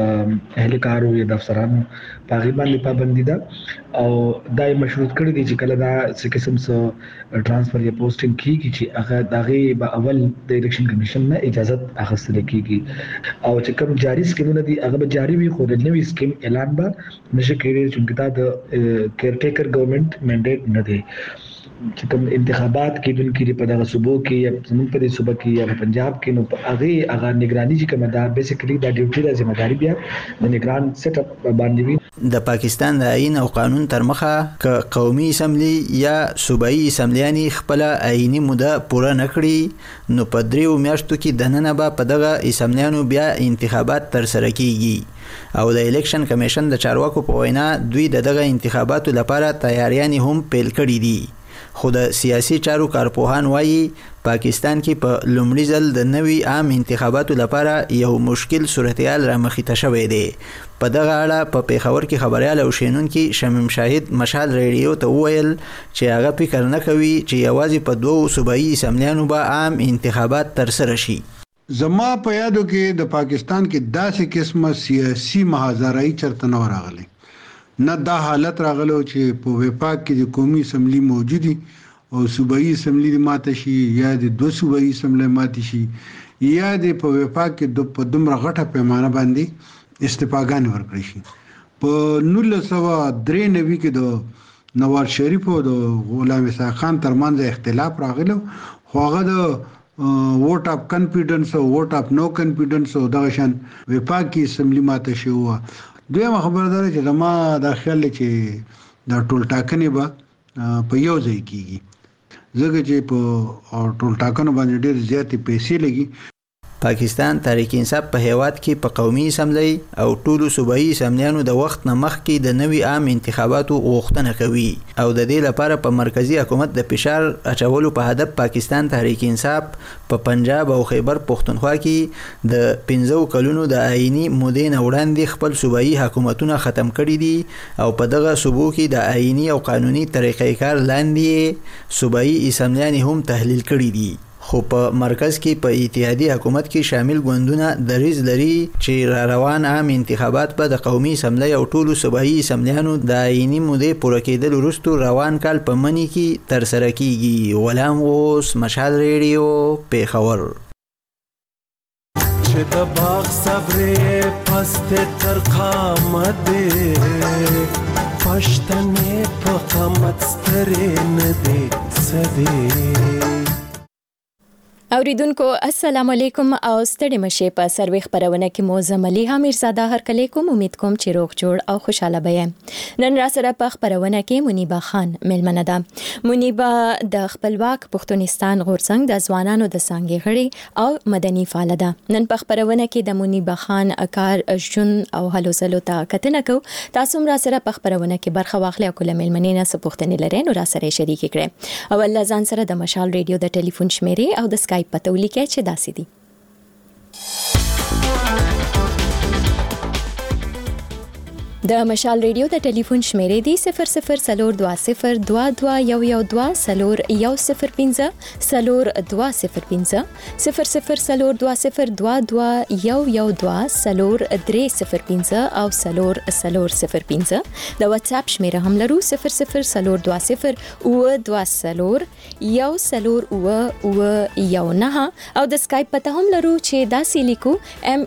اهلکارو یا د افسرانو پاغي باندې پابندي ده او دای مشروط کړی دي چې کله دا څه قسم څه ټرانسفر یا پوسټینګ کیږي چې هغه دغه به اول د الیکشن کمیشن نه اجازه اخیستل کیږي او چې کوم جاری سکیمونه دي هغه به جاری وي خو د نوې سکیم اعلان به نشي کېږي چې دا د کیر ټیکر ګورنمنت منډیټ نه دی چې کوم انتخابات کې دن کې په دغه صوبو کې یا زموږ په دې صوبه کې یا پنجاب کې نو هغه نگرانی چې کوم دا بیسیکلی دا ډیوټي د ځمېداري بیا د نگران سیټ اپ باندې وي د پاکستان د آئین او قانون تر مخه ک قومي اسمبلی یا صوبایي اسمبلیانی خپل آئینی موده پوره نکړي نو په 3 میاشتو کې د نن به په دغه اسمبلیانو بیا انتخابات تر سره کیږي او د الیکشن کمیشن د چارواکو په وینا دوی دغه انتخاباتو لپاره تیاریانې هم پیل کړي دي خو د سیاسي چارو کارپوهان وایي پاکستان کې په لومړي ځل د نوي عام انتخاباتو لپاره یو مشکل صورتحال رامخې ته شوی دی په دغه اړه په پیښور کې خبريال او شینونکو شمیم شاهد مشال ریډیو ته وویل چې هغه فکر نه کوي چې یوازې په دوه صوبایي اسمبلیانو به عام انتخابات تر سره شي زما په یادو کې د پاکستان کې داسې قسمه سیاسي محاذرای چرته نه راغلي نه دا حالت راغلو چې په وفاق کې د قومي اسمبلی موجودي او صوبایي اسمبلی ماته شي یا د دوه صوبایي اسمبلی ماته شي یا د په وفاق کې په دومره غټه پیمانه باندې استفاګان ورکړي شي په 1993 کې د نواز شریف او د غلام اسحاق خان ترمنځ اختلاف راغلو خو هغه د ووټ اپ کانفیډنس او ووټ اپ نو کانفیډنس او دغه شان وفاق کې اسمبلی ماته شي و دویمه خبردار چې زما د خیال چې د ټول ټاکنې به په یو ځای کیږي ځکه چې په ټول ټاکنو باندې ډېر زیاتې پیسې لګي پاکستان تحریک انصاف په هیواد کې په قومي اسمبلی او ټولو صوبایي اسمبلیانو د وخت نه مخکې د نوي عام انتخاباتو غوښتنه کوي او د دې لپاره په مرکزی حکومت د فشار اچولو په هدف پاکستان تحریک انصاف په پنجاب او خیبر پختونخوا کې د 15 کلونو د آئینی مودې نه وړاندې خپل صوبایي حکومتونه ختم کړي دي او په دغه صوبو کې د آئینی او قانوني طریقې کار لاندې صوبایي اسمبلیان هم تحلیل کړي دي. خو په مرکز کې په اتحادیه حکومت کې شامل ګوندونه دریځ لري چې روان عام انتخابات به د قومي اسمبلی او ټولو صوبایي اسمبلیانو د آئینی مودې پوره کېدل وروسته روان کال په مني کې ترسره کیږي. غلام اوس مشال ریډیو پیښور. چې د باغ صبرې پست تر قامت پښتنې په قامت سترې نه دي سدي. اوریدونکو السلام علیکم او ستړي مشه په سروي خبرونه کې موزم علي حمیر زاده هر کله کوم امید کوم چې روغ جوړ او خوشاله به. نن را سره په خبرونه کې منیبه خان ملمنه ده. منیبه د خپلواک پښتونستان غورځنګ د ځوانانو د څنګه غړي او مدني فعال ده. نن په خبرونه کې د منیبه خان اکار جون او هلو زلو ته کتنه کو. تاسو را سره په خبرونه کې برخه واخلئ او کله ملمنې نه سپوښتنې لرئ نو را سره شریک کړئ. او الله ځان سره د مشال ریډیو د ټلیفون شمیرې او د اسکایپ پته ولیکئ چې داسې دي. د مشال ریډیو د ټلیفون شمیرې دی 0020222112 سلور 105 سلور 205 0020222112 سلور 305 او سلور 005 د واتس اپ شمیره هم لرو 002022 سلور 1 سلور او نه او د اسکایپ پته هم لرو چې داسې لیکو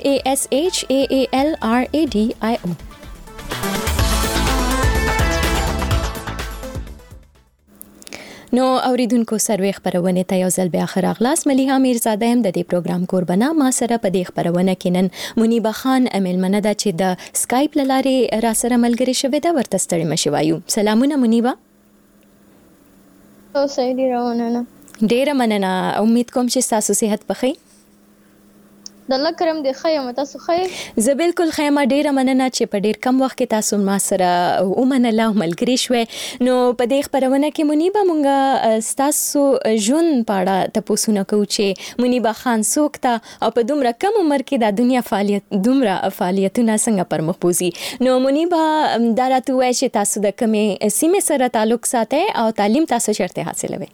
MASHAALRADIO. نو اوریدونکو سروي خبرونه ته یو ځل بیا خراغلاس مليحه میرزاده هم د دې پروګرام قربانه ما سره په دې خبرونه کې نن منیبه خان املمنه ده چې د اسکایپ لاره را سره ملګری شوې ده ورته ستړي مشي وایو. سلامونه منیبه. او سعیدی روانه ډیره مننه. امید کوم چې تاسو صحت بخیر. د الله کرم دی خیم تاسو خیر. زه بالکل خیمه ډیره مننه چې په ډیر کم وخت کې تاسو ما سره ومنله ملګری شوي. نو په دې خبرونه کې منیبه مونږه تاسو ژوند پاړه تاسو نه کوو چې منیبه خان څوک ته او په دومره کم عمر کې د دنیا دومره فعالیتونه څنګه پر مخ بوزي. نو منیبه دا راته وایي چې تاسو د کومې سیمې سره تعلق ساتئ او تعلیم تاسو چیرته حاصلوئ؟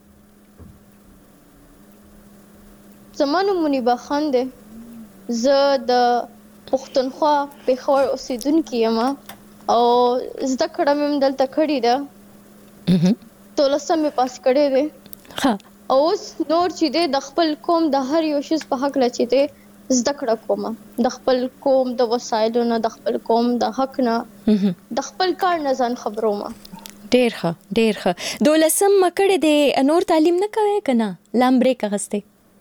زمانو منیبه خان دی. زه د پښتونخوا پیښور اوسیدونکې یم او زده کړه مې دلته کړې ده. 13 مې پاس کړې ده. او اوس نور چې دی د خپل قوم د هر یو شي په حق لچې دی زده کړه کوم. د خپل قوم د وسایلو نه، د خپل قوم د حق نه، د خپل کار نه ځان خبروم. ډیر ښه 12 مکړې دی. نور تعلیم نه کوي کنه؟ لامبرې کغسته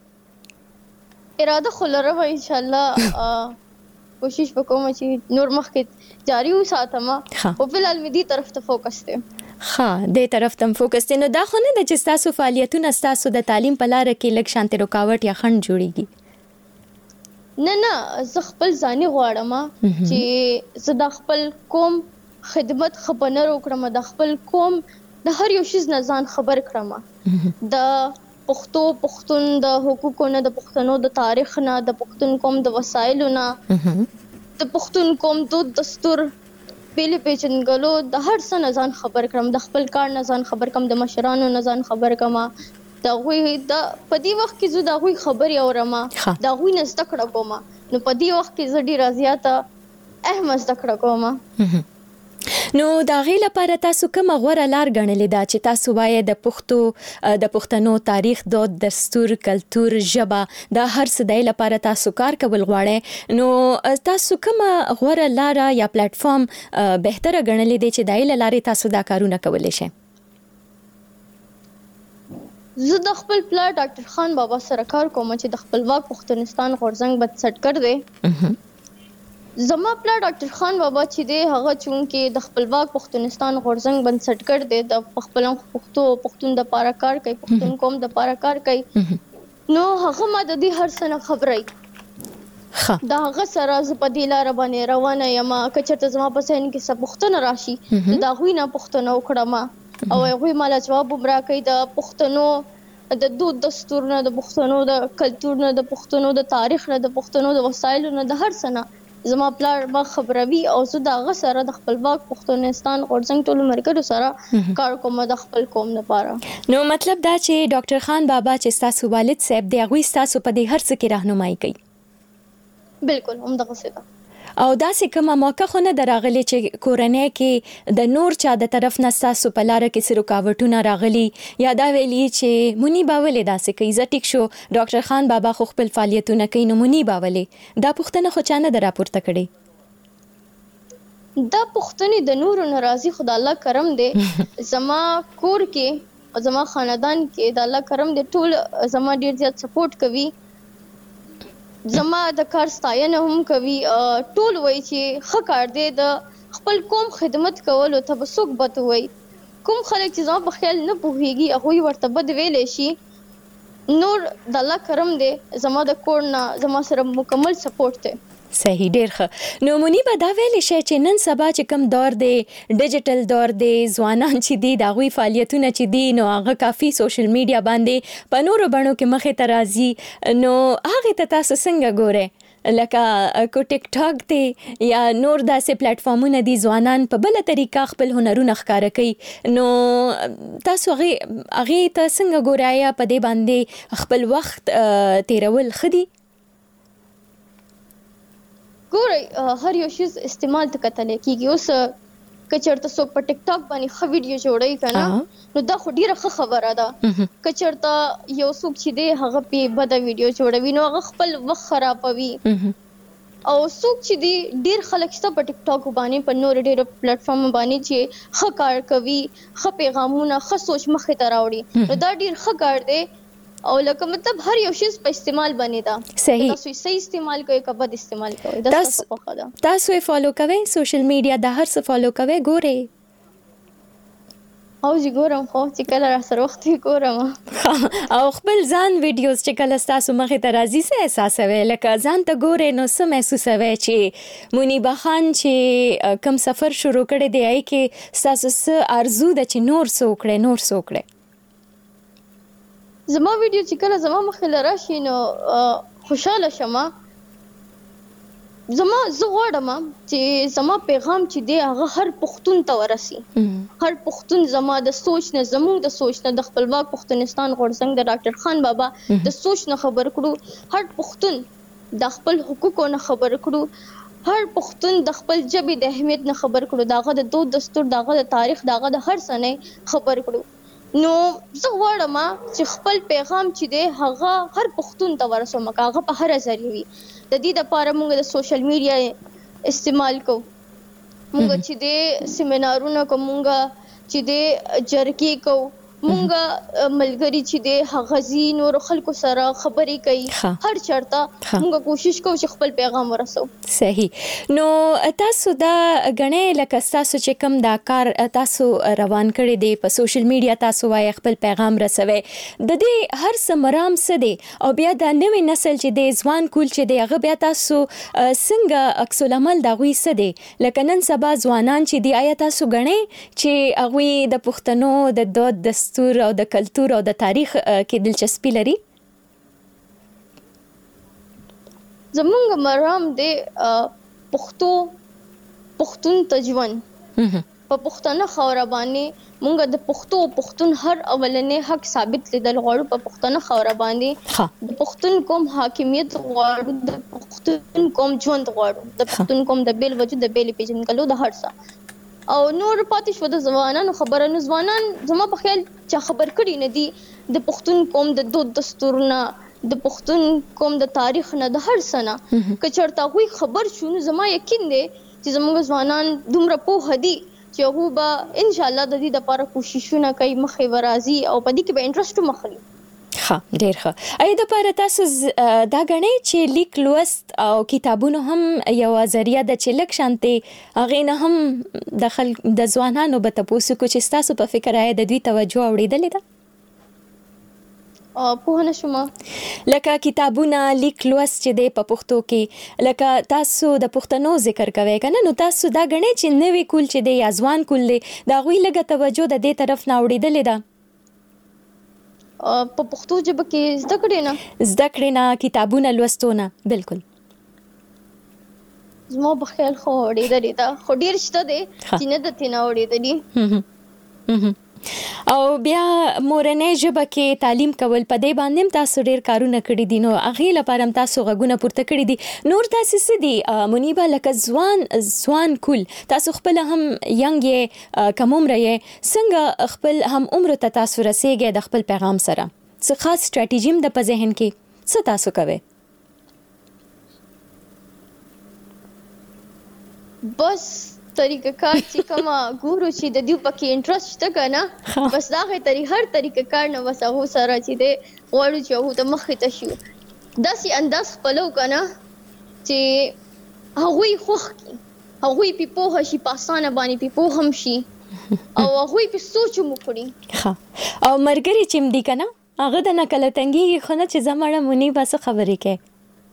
اراده خو لرم ان شاء الله. کوشش وکوم چې نور مخکې جاری وساتم او فلحال مې دې طرف ته فوکس دی. دې طرف ته فوکس دی. نو دا خو نه د چې تاسو فعالیتونه تاسو د تعلیم په لار کې لږ شانته رکاوټ یا خنډ جوړیږي؟ نه زه خپل ځاني غواړم چې زه د خپل قوم خدمت خبرنر وکړم، د خپل قوم د هر یو شي نه ځان خبر کړم، د پښتون د حقوقو نه، د پښتنو د تاریخ نه، د پښتون قوم د وسایلو نه، د پښتون قوم د دستور بیل پیچنګلو د هر څه نه ځان خبر کړم، د خپل کار نه ځان خبر کړم، د مشرانو نه ځان خبر کړم. دا غوي د پدی وخت کې زه دا غوي خبري اورم، دا غوي نه زده کړه کوم. نو پدی وخت کې زه ډیر زیاته اهم زده کړه کوم. نو دا غي لپاره تاسو کوم غوړه لار غنلې دا چې تاسو وایي د پښتنو تاریخ، د دستور، کلچر، ژبه دا هر څه د لپاره تاسو کار کول غواړئ. نو تاسو کوم غوړه لار یا پلیټ فارم بهتره غنلې دي چې دای لارې تاسو دا کارونه کولای شئ؟ زه د خپل پلار ډاکټر خان بابا سره کار کوم چې د خپلواک پښتونستان غورځنګ بنسټ کړ دی. زما پلار ډاکټر خان بابا چې دی هغه چونکه د خپلواک پښتونستان غورځنګ بنسټ کړ دی، د خپل پښتون د پاره کار کوي، پښتون قوم د پاره کار کوي. نو هغه ما د دې هر څه نه خبرای دا هغه سره ز په دې لار باندې روانه یم کچته زما په سین کې څه پوښتنه راشي دا غوي نه پوښتنه وکړم او غوي مال جواب برا کوي د پښتنو د دود دستور نه د پښتنو د کلچر نه د پښتنو د تاریخ نه د پښتنو د وسایلو نه د هر سنه زما پلار ما خبروي او زه دا غ سره د خپلواک پښتونستان غورځنګ ټولو مرکزو سره کار کوم د خپل قوم لپاره. نو مطلب دا چې ډاکټر خان بابا چې تاسو والد صاحب دی هغه تاسو په دې هر څه کې راهنمایي کوي. بالکل هم دغه څه ده. او داسې کومه موقع خو نه دراغلي چې کورنۍ کې د نور چا د طرف نه تاسو په لار کې څه رکاوټونه راغلي یا دا ویلي چې مونی باولې داسې کوي زه ټیک شو ډاکټر خان بابا خو خپل فعالیتونه کوي نو مونی باولې دا پوښتنه خو چا نه راپورته کړي. دا پوښتنې د نورو ناراضي خدای الله کرم دی زما کور کې زما خاندان کې د الله کرم دی ټول زما ډیر زیات سپورټ کوي زما د کار ستاینه هم کوي ټول وای چې ښه کار دی د خپل قوم خدمت کول او تبسک بته وای کوم خلک چې زما په خیال نه پوهیږي هغه ورته بد ویلې شي نور د الله کرم دی زما د کور نه زما سره مکمل سپورټ دی. صحیح ډیر ښه. نو مونی به دا ویلې شي چې نن سبا چې کم دور دی ډیجیټل دور دی ځوانان چې دی دا غوي فعالیتونه چې دی نو هغه کافي سوشل میډیا باندې په نورو بڼو کې مخه ترازی نو هغه ته تاسو څنګه ګوره لکه کو ټیک ټاک دی یا نور داسې پلیټ فارمونه دي ځوانان په بل طریقه خپل هنرونه ښکار کوي نو تاسو هغه ته څنګه ګورای په دې باندې خپل وخت تیرول خدي ګورئ هر یو شی استعمال ته کتل کیږي اوس کچرته سو په ټیک ټاک باندې خو ویډیو جوړی کنه نو دا خو ډیره ښه خبره ده کچرته یو څوک چې دی هغه په بده ویډیو جوړوي نو هغه خپل وخت خرابوي او څوک چې دی ډیر خلک شته په ټیک ټاک باندې په نور ډیرو پلیټ فارم باندې چې ښه کار کوي ښه پیغامونه ښه سوچ مخې ته راوړي نو دا ډیر ښه کار دی او لکه مطلب هر یو شی په استعمال باندې دا صحیح تاسو صحیح استعمال کوئ که بد استعمال کوئ دا څه په خدا تاسو یې فالو کوئ سوشل میډیا د هر څه فالو کوئ ګورئ او جی ګورم خو چې کله را سره وخت ګورم او خپل ځان ویډیوز چې کله تاسو مخې ته راځي څه احساسوي لکه ځان ته ګورئ نو څه محسوسوي چې منیبه خان چې کم سفر شروع کړی دی ای کې تاسو څه ارزو ده چې نور څه وکړي زما ویډیو چې کله زما مخې لرا شي نو خوشاله شمه زه غواړم چې زما پیغام چې دی هغه هر پښتون ته ورسي هر پښتون زما د سوچ نه زموږ د سوچ نه د خپلواک پښتونستان غورځنګ د ډاکټر خان بابا د سوچ نه خبر کړو هر پښتون د خپل حقوقو نه خبر کړو هر پښتون د خپل ژبې د اهمیت نه خبر کړو داغه د دود دستور داغه د تاریخ داغه د هر څه نه خبر کړو نو زه غواړم چې خپل پیغام چې دی هغه هر پښتون ته ورسوم هغه په هر ځای وي د دې لپاره موږ د سوشل میډیا استعمال کوو موږ چې دی سیمینارونه کوو موږ چې دی جرګې کوو موږ ملګری چې دی هغه زی نور خلکو سره خبرې کوي هر چرته موږ کوشش کوو چې خپل پیغام ورسو. صحیح. نو تاسو دا غنې لکه تاسو چې کوم دا کار تاسو روان کړی دی په سوشل میډیا تاسو وايي خپل پیغام رسوي د دې هر سمرام څه دی او بیا د نوې نسل چې دی ځوان کول چې دی هغه بیا تاسو څنګه عکس العمل دا غوي څه دی لکه نن سبا ځوانان چې دی آیا تاسو غنې چې هغه د پښتنو د دود دستور او د کلچر او د تاریخ کې دلچسپي لري زمونږ مرام دی پښتون تجوان په پښتنه خاور باندې مونږ د پښتون هر اولنې حق ثابت لیدل غواړو په پښتنه خاور باندې د پښتون قوم حاکمیت غواړو د پښتون قوم ژوند غواړو د پښتون قوم د بیل وجود د بیل پیژندګلو د هر څه او نور پاتې شو د ځوانانو خبره نو ځوانان زما په خیال چې خبر کړي نه دي د پښتون قوم د دود دستورونه د پښتون قوم د تاریخ نه د هر څه نه که چېرته هغوی خبر شو نو زما یقین دی چې زموږ ځوانان دومره پوهه دي چې هغوی به انشاءالله د دې دپاره کوششونه کوي مخې به راځي او په دې کې به انټرسټ هم اخلي. ښه ډیر ښه ای د پاره تاسو دا غنئ چې لیک لوست او کتابونو هم یو ذریعہ د چلک شانتي هغه نه هم د ځوانانو به تاسو کو چې تاسو په فکر آی د دوی توجه اوریدلې ده په نشم لکه کتابونه لیک لوست چې د پښتو کې لکه تاسو د پښتنو ذکر کوي کنه نو تاسو دا غنئ چې نوې کول چې د یازوان کول دا غوي لګه توجه د دې طرف نه وړېدلې ده په پښتو ژبه کې زده کړې نه کتابونه لوستونه بالکل زما په خیال خو وړېدلې ده خو ډیر شته دي چې نه د تینا وړېدلې او بیا مورنۍ ژبه کې تعلیم کول په دې باندې تاسو ډیر کارونه کړی دي نو هغه لپاره تاسو غوونه پورته کړی دي نور تاسو څه دي منیبه لکه ځوان کول تاسو خپل هم ینګ یې کم عمر یې څنګه خپل هم عمر ته تاسو رسیږئ د خپل پیغام سره څه خاص سټریټیجیم د په ذهن کې څه تاسو کوئ بس طریقه کار چې کومه ګورو چې د دیو پکې انټرست شته کنه بس دا هغه هر طریقه کار نه وسه هو سره چې د وړو چې هو ته مخې ته شو داسې انداز خپلو کنه چې هغوی خوښ کی هغوی په پوهه شي په اسانه باندې په پوه هم شي او هغوی په سوچ مو کړی ها او مرګري چې مدي کنه هغه د نکله تنګي خو نه چې زمړه مونی بس خبرې کوي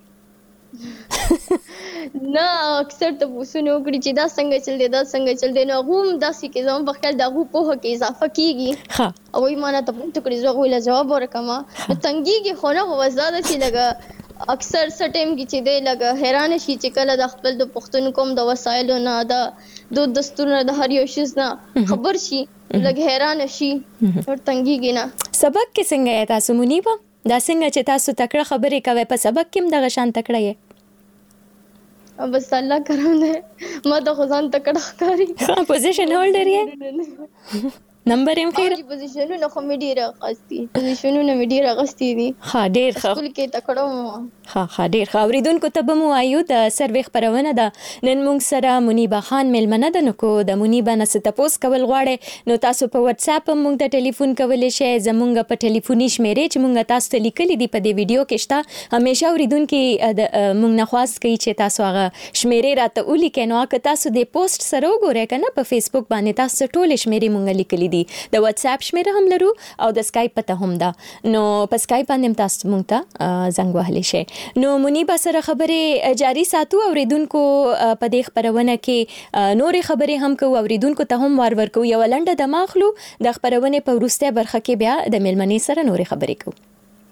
نه اکثر ته وسونو کړی چې دا څنګه چل دی دا څنګه چل دی نو هم داسې کې زموږ په خیال دا غو په کې اضافه کیږي ها او یې مانه ته پونت کړی زه غوښله جواب ورکما تنګيږي خو نه وزاده چې لګا اکثر سټیم کې چې دی لګا حیران شي چې کله د خپل د پښتون کوم د وسایلو نه د دستور د هر یو شیز نه خبر شي لګ حیران شي ور تنګيږي نه سبق کې څنګه تاسو منیبه دا څنګه چې تاسو تکړه خبرې کوي په سبق کې دغه شان تکړه یې بس الله کرم ده ما د خزان تکړه ښکاری پوزیشن هولډر یې نمبر هم خیر پوزیشنونه خو مې ډیر غستی پوزیشنونه مې ډیر غستی دي ها ډیر ښه سکول کې تکړه ها ډیر ښه اوریدونکو ته به مو وایو د سروې خبرونه ده نن موږ سره منیبه خان ملمنه ده نو کو د منیبه نه ستاسو کول غواړي نو تاسو په واتس اپ موږ ته ټلیفون کولای شئ زموږ په ټلیفوني شمیرې چې موږ تاسو ته لیکلي دي په دې ویډیو کې شته همیشه اوریدونکو موږ نه خواست کوي چې تاسو هغه شمیرې راته ولیکئ نو که تاسو د پوسټ سره وګورئ کنه په فیسبوک باندې تاسو ټول شمیرې موږ لیکلي دي د واتس اپ شمیره هم لرو او د اسکایپ پته هم ده نو په اسکایپ باندې تاسو مونږ ته زنګ وهلی شئ نو منیبه سره خبرې جاری ساتو اوریدونکو په دې خبرونه کې نورې خبرې هم کوو اوریدونکو ته هم وار ورکو یو لنډه د ماخلو د خبرونه په وروسته برخه کې بیا د ملمنې سره نورې خبرې کوو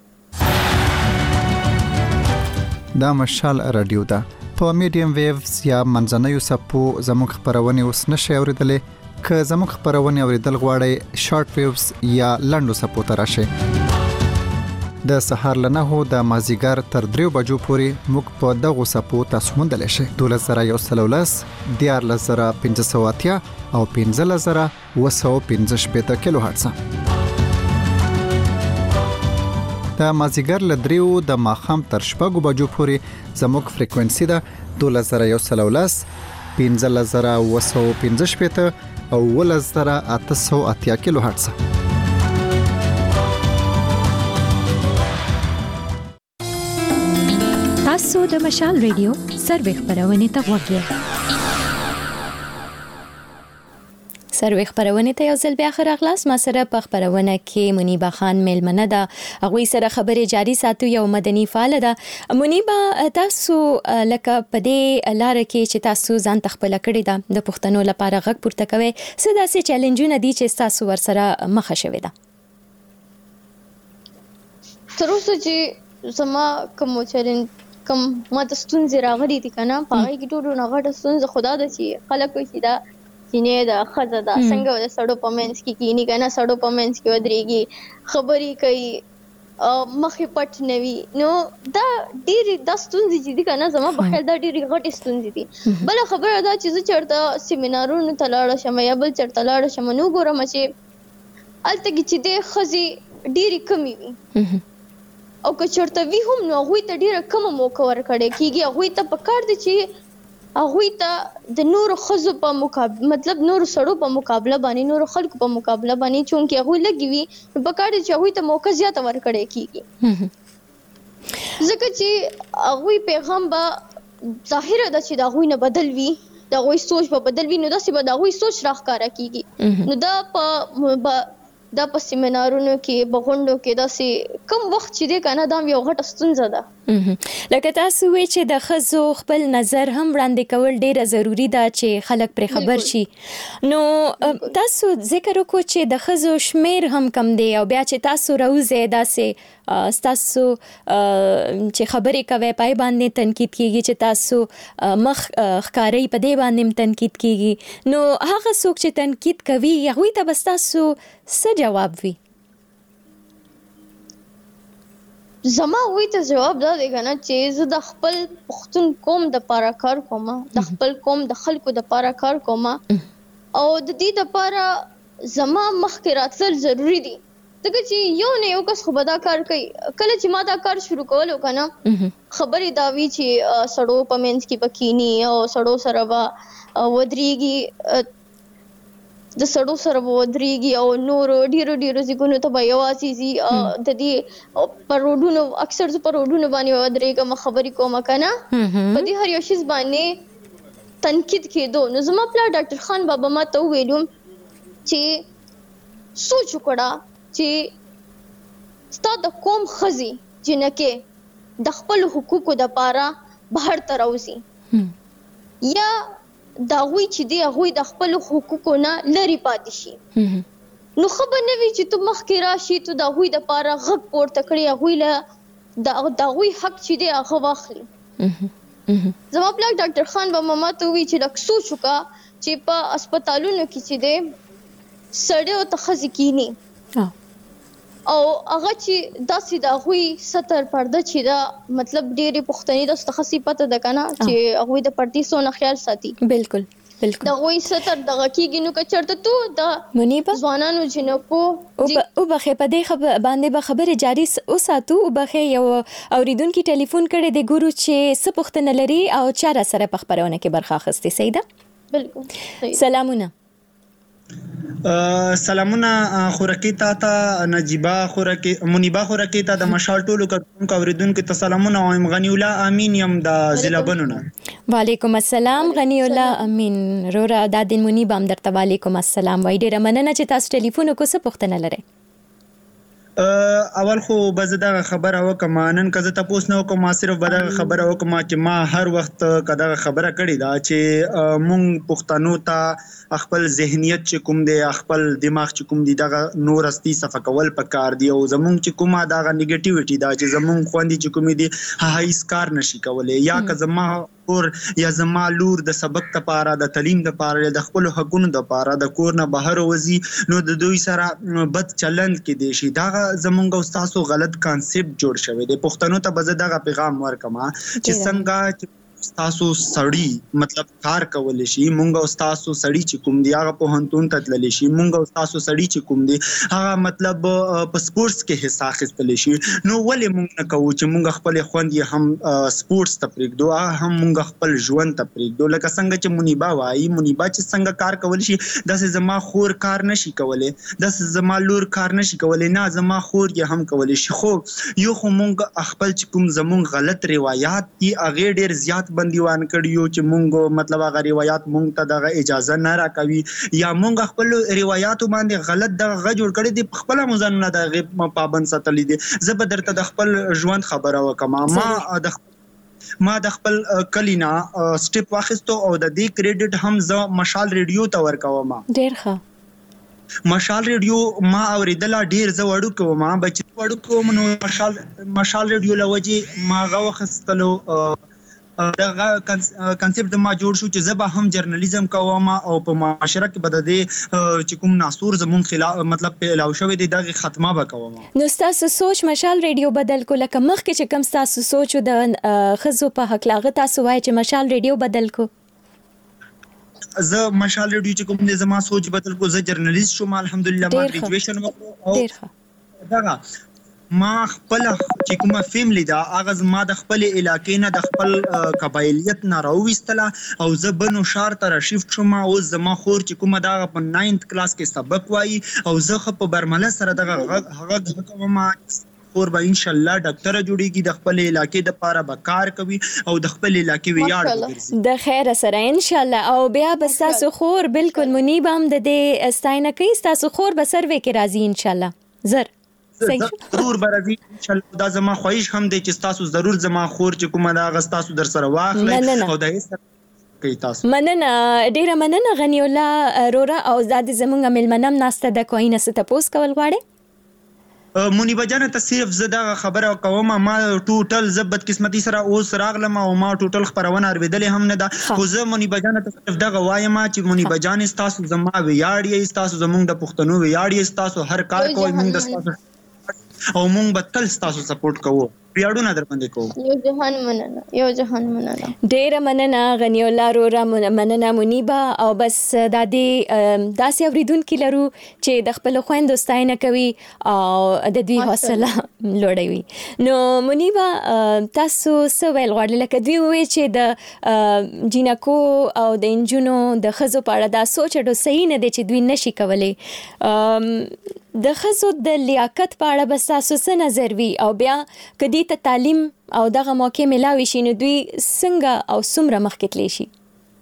دا مشال رادیو ده په میډیم ویوز یا منځنوي سپو زموږ خبرونه اوس نشي اوریدلې که زموږ خبرونه اوریدل غواړئ شارټ ویوز یا لنډو سپو ته راشئ د سهار لنه هو د مازیګر تر 3 بجو پورې موږ په دغه سپو تاسو موندل شئ 12113 14580 او 15215 کیلو هرتز د مازیګر ل 3 د ماخام تر 6 بجو پورې زموږ فریکوئنسي ده 12113 15215 او 11880 کیلو هرتز تاسو د مشال ریډیو سروې خبرونه ته وګورئ سروې خبرونه ته یو ځل بیا خراغلاس ما سره په خبرونه کې منیبه خان ملمنه ده هغه سره خبرې جاری ساتو یو مدني فعال ده منیبه تاسو لکه په دې لار کې چې تاسو ځان تخپل کړی ده د پښتنو لپاره غږ پورته کوي څه داسې چیلنجونه دي چې تاسو ورسره مخه شوي ده تر اوسه چې زما کوم چیلنج کوم ما د ستونزې راغلي دي کنه پای کې ټولو نه غټه ستونزه خدا د چې خلک وي چې دا کینه دا خزه دا څنګه د سړو پمنس کې کینی کنه سړو پمنس کې ودرېږي خبري کوي مخې پټ نوي نو دا ډېری د ستونزې چې دي کنه زما په خیال دا ډېری غټې ستونزې دي بل خبره دا چې زه چرته سیمینارونو ته لاړ شم یا بل چرته لاړ شم نو ګورم چې الته کې چې د خزي ډېری کمی وي او که چرته وی هم نو هغه ته ډېره کم موقع ورکړي کیږي هغه ته پکار دي چې هغه ته د نور خزو په مقابله مطلب نور سړو په مقابله باندې نور خلکو په مقابله باندې چونکی هغه لګي وي په کار چې هغه ته موقع زیات ورکړي کیږي ځکه چې هغه پیغام به ظاهر ده چې دا هغه نه بدل وي دا هغه سوچ په بدل وي نو دا سی به دا هغه سوچ راخاره کیږي نو دا په دا په سیمینارونو کې بغونډو کې داسې کم وخت چې دی کنه دا یو غټه ستونزه ده. لکه تاسو وی چې د ښځو خپل نظر هم وړاندې کول ډیره ضروری ده چې خلک پرې خبر شي. نو تاسو ذکر وکړو چې د ښځو شمیر هم کم دی او بیا چې تاسو راوځئ داسې تاسو چې خبرې کوي پای باندې تنقید کیږي چې تاسو مخ ښکاری په دې باندې تنقید کیږي. نو هغه څوک چې تنقید کوي هغه ته بس تاسو څه جواب وی؟ زما وی ته جواب دا دی کنه چې زه د خپل پښتون قوم د پاره کار کوم، د خپل قوم د خلکو د پاره کار کوم او د دې د پاره زما مخکې راتلل ضروری دي. ځکه چې یو نه یو کس خو به دا کار کوي. کله چې ما دا کار شروع کولو کنه خبرې دا وی چې سړو په منځ کې بکینی او سړو سره به ودرېږي، د سړو سره ودرېږي او نور ډیرو ځایونو ته به یوازې ځي. د دې پر روډونو اکثر زه پر روډونو باندې ودرېږم خبرې کوم کنه په دې هر یو شی باندې تنقید کېدو. نو زما پلار ډاکټر خان بابا ما ته ویلو چې سوچ وکړه چې ستا د قوم ښځې جنکې د خپل حقوقو دپاره بهر ته راوځي یا د هغوی چې دی هغوی د خپلو حقوقو نه لرې پاتې شي. نو ښه به نه وي چې تو مخکې راشي تو د هغوی دپاره غږ پورته کړي، هغوی له د هغوی حق چې دی هغه واخلي. زما پلار ډاکټر خان بابا ما ته ووایي چې لږ سوچ وکړه چې په هسپتالونو کې چې دی سړیو ته ښځې کیني او هغه چې داسې د هغوی ستر پرده چې دا مطلب ډېرې پښتنې داسې ته خاصې پته ده که نه چې هغوی د پردې څونه خیال ساتي. بالکل د هغوی ستر دغه کېږي. نو که چېرته تو د ځوانانو جنکو وبخې په دې باندې به خبرې جاري وساتو. وبخې یو اورېدونکي ټلیفون کړی دی، ګورو چې څه پوښتنه لري او چا را سره په خپرونه کې برخه اخیستې. صحیح ده؟ بالکل. سلامونه. سلامونه خورکی تا نجیبا خورکی منیبا خورکی تا د مشال ټولو کوم اوریدونکو ته سلامونه وایم. غنی الله امین یم د ضلع بنونه. وعلیکم السلام غنی الله امین. رورا د دین منیبا هم درته وعلیکم السلام وای. ډیره مننه چې تاسو ټلیفون وکړو. څه پوښتنه لرئ؟ اول خو بز دغه خبره وکم نن کزه تاسو نو کوم صرف بدغه خبره وکم چې ما هر وخت کداغه خبره کړې دا چې مونږ پښتنو ته خپل ذهنیت چې کوم دی خپل دماغ چې کوم دی دغه نور استی صفه کول پکار دی او زمونږ چې کومه دغه نیگیټیویټی دا چې زمونږ خوندې چې کوم دی هاي سکار نشي کولای یا که زما اور یا زما لور د سبق لپاره د تعلیم لپاره د خپل حقونو لپاره د کور نه بهر وځي نو د دوی سره بد چلند کې دي شي. دا زمونږ استادو غلط کانسپټ جوړ شوی دی. پښتنو ته بزه دغه پیغام ورکما چې څنګه تاسو سړی مطلب کار کول شي مونږ تاسو سړی چې کوم دی هغه په هنتون تدل شي مونږ تاسو سړی چې کوم دی هغه مطلب په سپورتس کې حصہ اخیستل شي. نو ولې مونږ نه کوو چې مونږ خپل خوندې هم سپورتس ته پرېږدو هم مونږ خپل ژوند ته پرېږدو. لکه څنګه چې منیبا وایي منیبا چې څنګه کار کول شي داسې زما خور کار نشي کولای، داسې زما لور کار نشي کولای، نه زما خور یې هم کولای شي. خو یو خو مونږ خپل چې کوم زمونږ غلط روایت دي هغه ډېر زیات بندیوان کړیو چې مونږ مطلب هغه روایت مونږ ته دغه اجازه نه راکوي یا مونږ خپل روایتو باندې غلط دغه جوړ کړی دي خپل مزنونه دغه پابند ساتلی دي. زه به درته د خپل ژوند خبره وکم. ما د خپل کلینا سټیپ واخیستو او د دې کریډټ هم زه مشال ریډیو ته ورکوم. ډیر ښه. مشال ریډیو ما اوریدله ډیر زه وړو کوم بچ وړو کوم نو مشال ریډیو لوجي ما غوښتلو دغه کنسپټ ما جوړ شو چې زه به هم جرنالیزم کوم او په معاشره کې به د چې کوم ناسور زمون خلاف مطلب پیلاو شوی دی دغه ختمه وکوم. نو تاسو سوچ مشال ریډیو بدل کو لکه مخکې چې کم تاسو سوچ د خزو په حق لاغه تاسو وای چې مشال ریډیو بدل کو. زه مشال ریډیو چې کوم دې زما سوچ بدل کو. زه جرنالیست شوم الحمدلله ما ګریجویشن وکړ. دغه ما خپل چې کومه فیملی دا اغاز ما د خپل علاقې نه د خپل قبایلیت نه راوېستله او زه بنو شهر ته راشفټ شوم. او زما خور چې کومه دا په 9th کلاس کې سبق وایي او زه په برمله سره دغه هغه کوم خور به ان شاء الله ډاکټر جوړیږي، د خپل علاقې د پاره به کار کوي او د خپل علاقې ویاړ وګرځي د خیر سره ان شاء الله. او بیا به تاسو خور بالکل منیب هم د دې استاینه کوي، تاسو خور به سروې کې راځي ان شاء الله. زر ضرور برازي ان شاء الله. دا زما خواهش هم دی چې تاسو ضرور زما خور چې کومه دا غس تاسو در سره واخلئ او د هیڅ کوي تاسو. مننه ډیره مننه غنی الله رورا او زاد زمونږ ملمنم ناسته د کوینه ست پوس کول غواړي. منیبه جان ته صرف زدا خبره کوم، ما ټوټل زبد قسمتي سره اوس راغلم او ما ټوټل خبرونه اوریدلې هم نه ده، خو زه منیبه جان ته صرف دغه وایم چې منیبه جان تاسو زما ویاړ یې، تاسو زمونږ د پښتنو ویاړ یې، تاسو هر کار کوئ، موږ د تاسو او مونږ به تل تاسو سپورټ کوو، ویاړونه در باندې کوو. یو جهان مننه ډیره مننه غنی الله رورا، مننه منیبه. او بس د دې داسې اوریدونکو لرو چې د خپل خويندو ستاینه کوي او د دوی حوصله لوړوي. نو منیبه تاسو څه ویل غواړئ؟ لکه دوی وایي چې د جینکو او د انجونو د ښځو په اړه دا سوچ ډو صحیح نه دی چې دوی نشي کولی. د ښځو د لیاقت په اړه بس تاسو څه نظر وي او بیا کدی ته تعلیم او دغه موقع ملاوي شي نو دوی څنګه او څومره مخکې تللی شي؟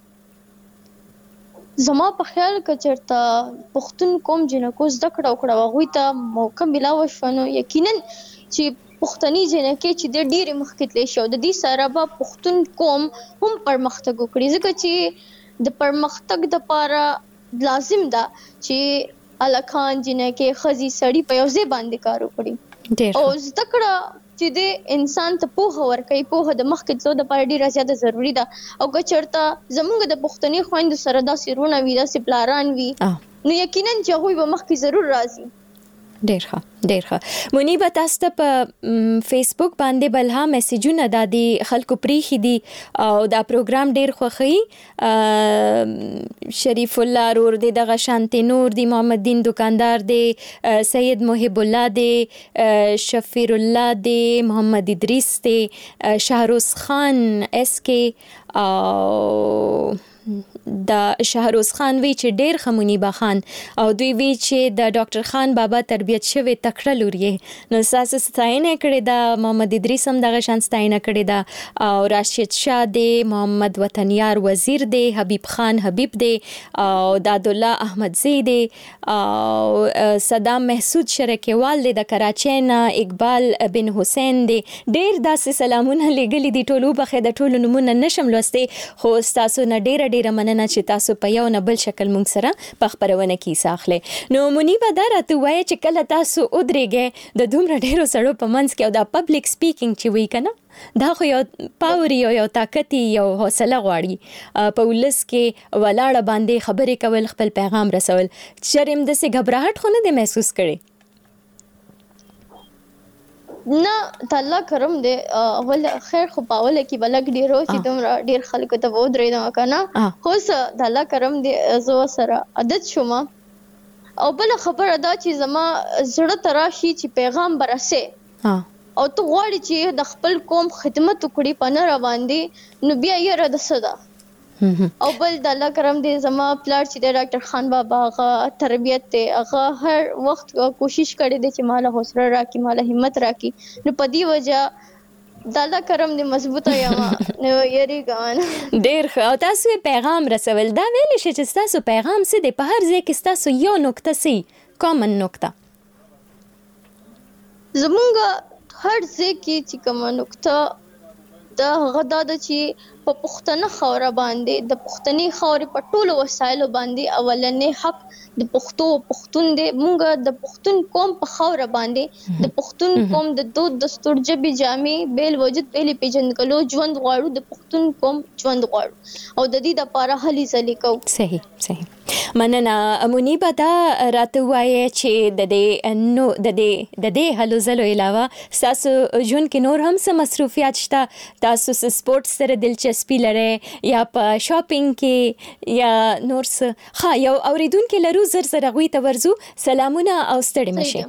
زما په خیال کې چېرته پښتون قوم جنکو زده کړه وکړه هغوی ته موقع ملاوه شوه نو یقینا چې پښتني جنکې چې د ډېرې مخکې تللی شي او د دې سره به پښتون قوم هم پرمختګ وکړي، ځکه چې د پرمختګ دپاره لازم ده چې الکان جنکې ښځې سړي په یو ځای باندې کار وکړي او زده کړه چې د انسان ته پوهه ورکوي. پوهه د مخکې تلو دپاره ډېره زیاته ضروري ده او که چېرته زموږ د پښتني خویندو سره داسې رونه وي، داسې پلاران وي نو یقینا چې هغوی به مخکې ضرور راځي. ډیر ښه. منیبه تاسو ته په فیسبوک باندې بلها میسجونه د خلکو پریخي دي او دا پروګرام ډیر خوښي. شریف الله رور دی، دغه شانتی نور دی، محمد دین دکاندار دی، سید محب الله دی، شفیر الله دی، محمد ادریس دی، شهروز خان اس کې او د شهروز خان وی چې ډیر خمونیبه خان او دوی وی چې د ډاکټر خان بابا تربیت شوی تکړه لور یې نو تاسو ستاینه کړې ده. محمد ادریس هم دغه شان ستاینه کړې ده او راشد شاه دی، محمد وطنیار وزیر دی، حبیب خان حبیب دی او داد الله احمد زی دی او صدام محسود شرکیوال دی د کراچۍ نه، اقبال بن حسین دی. ډیر داسې سلامونه لګلي دي، ټولو بخې د ټولو نمونه نشم لوستي، خو تاسو نه ډیره مننه چې تاسو په یو نه بل شکل مونږ سره په خبرونه کې ساخله. نو منیبه دا راته وایي چې کله تاسو ودرېږئ د دومره ډیرو سړو په منځ کې او دا پبلک سپیکینګ چې وایي کنه دا خو یو پاور یو طاقت یو حوصله غواړي په ولس کې ولاړه باندې خبرې کول، خپل پیغام رسول. شرم د سه غبرهټ خو نه دی محسوس کړي؟ نه د الله کرم دی، اول خیر خو په اوله کې به لږ ډېر و چې دومره ډېر خلکو ته به ودرېدم که نه، خو اوس د الله کرم دی زه ورسره عادت شوم. او بله خبره دا چې زما زړه ته راشي چې پیغام به رسې او ته غواړې چې د خپل قوم خدمت وکړي په نره باندې نو بیا یره د څه ده. او بل د الله کرم دی زما پلار چې د ډاکټر خان بابا هغه تربیت دی، هغه هر وخت کوشش کړی دی چې مالا حوصله راکړي، مالا همت راکړي، نو په دې وجه د الله کرم دی مضبوطه یم نو یریږم. ډېر ښه. او تاسو پیغام رسول دا ویلی شي چې ستاسو پیغام څه دی؟ په هر ځای کې ستاسو یو نقطه سي کامن نقطه زمونږ هر ځای کې چې کومه نقطه دا هغه دا ده چې په پښتنه خاوره باندې د پښتني خاورې په ټولو وسایلو باندې اولنې حق د پښتون دی. مونږ د پښتون قوم په خاوره باندې د پښتون قوم د دود دستور ژبې جامې بیل وجود بیلې پیژندګلو ژوند غواړو، د پښتون قوم ژوند غواړو او د دې دپاره هلې ځلې کوو. صحیح. مننه منیبه. دا راته وایي چې د دې هلو ځلو علاوه ستاسو ژوند کې نور هم څه مصروفیات شته؟ تاسو سپورت سره دلچسپي لرئ یا په شاپینګ کې یا نور څه؟ ښه، یو اوریدونکي لرو، زر هغوی ته ورځو. سلامونه او ستړي مشئ.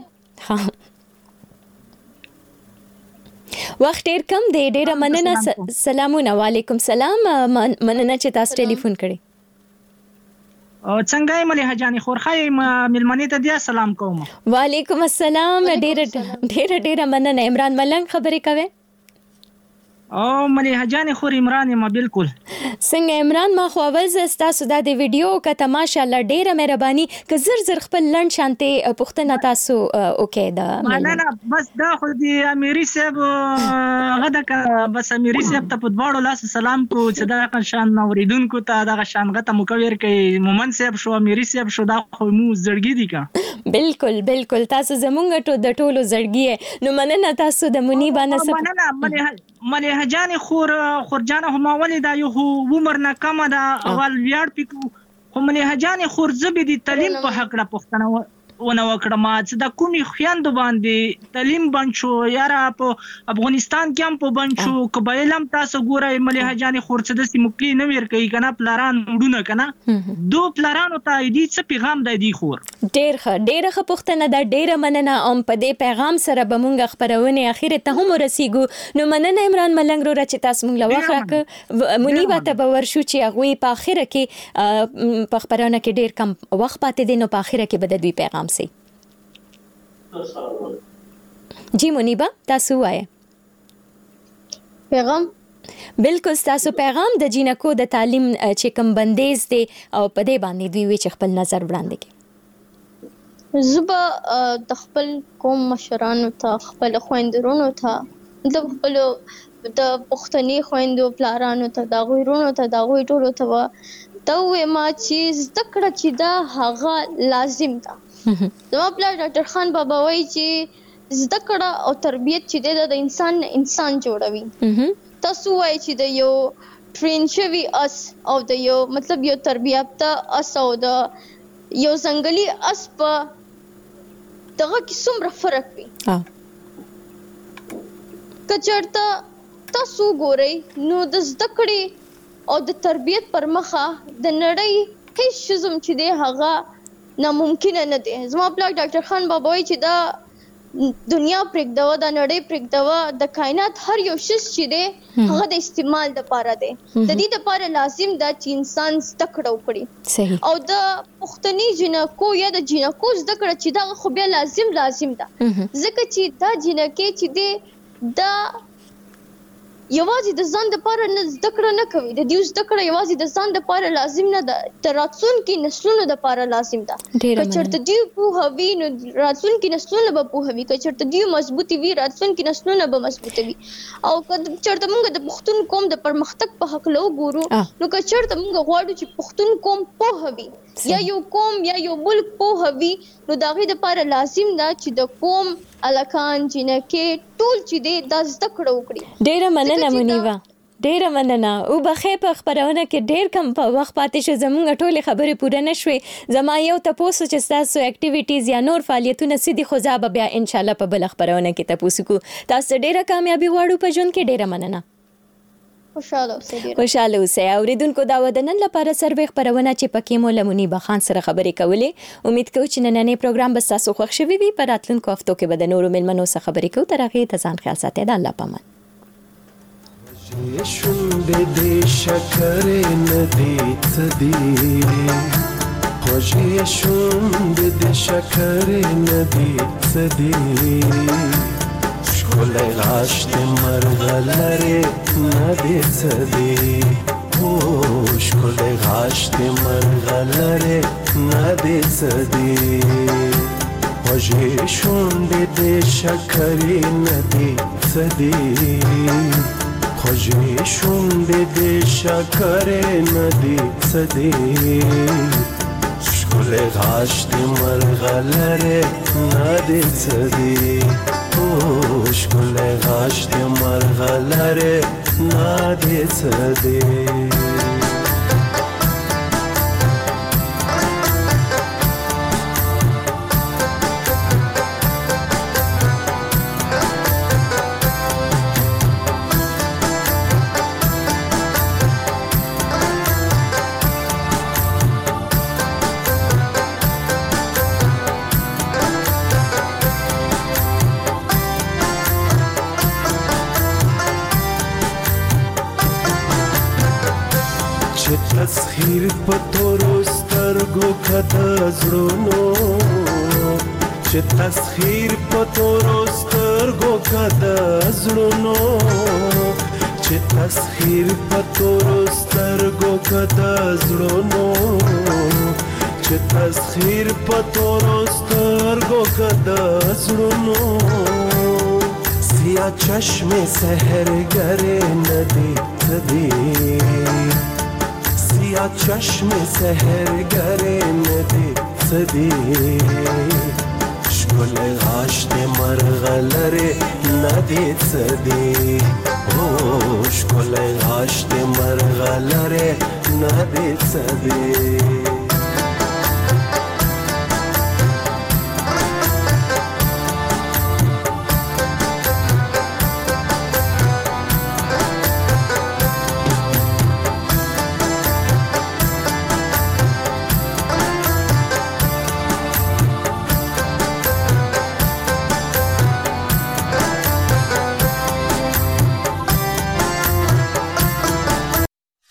وخت ډېر کم دی، ډېره مننه. سلامونه. وعلیکم سلام. مننه چې تاسو ټلیفون کړی. څنګه یې ملي حجاني خورخای ملمنې ته دې سلام کوم. وعلیکم السلام. ډېر مننه. عمران ملنګ خبرې کوي. ملي حجاني خور عمران ما بالکل. څنګه عمران ما خو اول تاسو د ویډیو کته ماشاءالله ډیره مهرباني ک زر خپل لند شانته پښتنه تاسو اوکې دا نه بس دا خو دی اميري صاحب غدا ک بس اميري صاحب ته په دواړو لاس سلام کو چې دا شان اوریدونکو ته دا شان غته مکویر کوي مومن صاحب شو اميري صاحب شو دا خو مو زړګي دي کا بالکل تاسو زمونږ ټو د ټولو زړګي نو مننه تاسو د منیبا نسب مننه ملي حجاني خورجانه هم ولې دا یو عمر نه کم ده اول ویاړ پکو خو ملي حجاني خورزبي دي تعلیم په حق را پښتنه ونه وکړه ما چې د کومي خويند باندې تعلیم بنچو یاره په افغانستان کې هم په بنچو قبایل هم تاسو ګورئ ملي حجاني خورڅ د سیمکلی نه ور کوي کنه پلاران وډونه کنه دو پلارانو ته دې څه پیغام دی خور ډېر ښه پښتنه دا ډېر مننه ام په دې پیغام سره به مونږ خبرونه اخیره ته هم رسیږو نو مننه عمران ملنګ رو چې تاسو مونږ لا وخره منیبه ته به ورشو چې هغه په اخیره کې په خبرونه کې ډېر کم وخت پاتې دي نو په اخیره کې به د دوی پیغام سي. جی منیبا تاسو وایي پیغام بالکل تاسو پیغام د جینکو د تعلیم چې کوم بندیز دي او په دې باندې دوی چې خپل نظر وړاندې کوي. زبا د خپل قوم مشرانو ته خپل خويندرونو ته د خپل د پښتني خويندو پلارانو ته د غویرونو ته د غوی ټولو ته دا ما چې ذکر چې دا هغه لازم ده. زما پلار ډاکټر خان بابا وایي چې زده کړه او تربیت چې ده د انسان جوړوي. تاسو وایي چې د یو ټرین شوی اس او د یو مطلب یو تربیته اس او د یو ځنګلي اس په دغه کې څومره فرق وي. کچرته تاسو ګورئ نو د زده کړې او د تربیت پر مخه د نړۍ هیڅ شزم چې دی هغه ناممکن نه دی. زما پلار ډاکټر خان بابا وایي چې دا دنیا پرېږدوه د نړۍ پرېږدوه د کائنات هر یو شی چې دی هغه د استعمال لپاره دی. د دې لپاره لازم ده چې انسان زده کړه وکړي او د پښتني جنکو یا د جنکو زده کړه چې دا خو بیا لازم ده ځکه چې دا جنکې چې دی دا یوازې د ځان لپاره نه زده کړه نه کوي. د دې زده کړه یوازې د ځان لپاره لازم نه ده د راتلونکي نسلونو لپاره لازم ده. که چېرته دوی پوهوي نو راتلونکي نسلونه به پوهوي که چېرته دوی مضبوطي وي راتلونکي نسلونه به مضبوطه وي او که چېرته موږ د پښتون قوم د پرمختګ په هکله وګورو نو که چېرته موږ غواړو چې پښتون قوم پوهوي یا یو قوم یا یو ملک پوهوي نو د هغې دپاره لازم ده چې د قوم الکان جنکې ټول چې دی دا زده کړه وکړي. ډېره مننه منیبا ډېره مننه او بخې په خبرونه کې ډېر کم په وخت پاتې شو زمونږ ټولې خبرې پوره نه شوې. زما یو تپوس چې ستاسو اکټیویټیز یا نور فعالیتونه سدي خو زه به بیا انشاءالله په بل خبرونه کې تپوس کو. تاسو ډېره کامیابي غواړو په ژوند کې. ډېره مننه. خوشاله اوسئ. اوریدونکو دا د نن لپاره سروې خبرونه چې پکې مو له منیبا خان سره خبرې کولې. امید کوم چې نننې پروګرام به تاسو خوښ شوي وي. په راتلونکو هفتو کې به د نورو مېلمنو سره خبرې کوو. تر هغې ته ځان خیال ساتئ. د الله پامان. شونډې دې شکرې ندی څدي خوږې شونډې دې شکرې ندی څدي ښکلی غاښ دې مرغلرې ندی څدي او ښکلی غاښ دې مرغلرې ندی څدي خوږې شونډې دې شکرې ندی څدي خوږې شونډې دې شکرې ندی څدي ښکلی غاښ دې مرغلرې ندی څدي او ښکلی غاښ دې مرغلرې ندی څدي. تسخیر په تورو سترګو سترګو کده زړونو چې تسخیر په تورو سترګو کده زړونو چې تسخیر په تورو سترګو کده زړونو چې تسخیر په تورو سترګو کده زړونو سیاه چشم سحرگره ندی تدی سیاه چشم سحرگره ندی تدی شکل غاشت مرغلره ندی تدی شکل غاشت مرغلره ندی تدی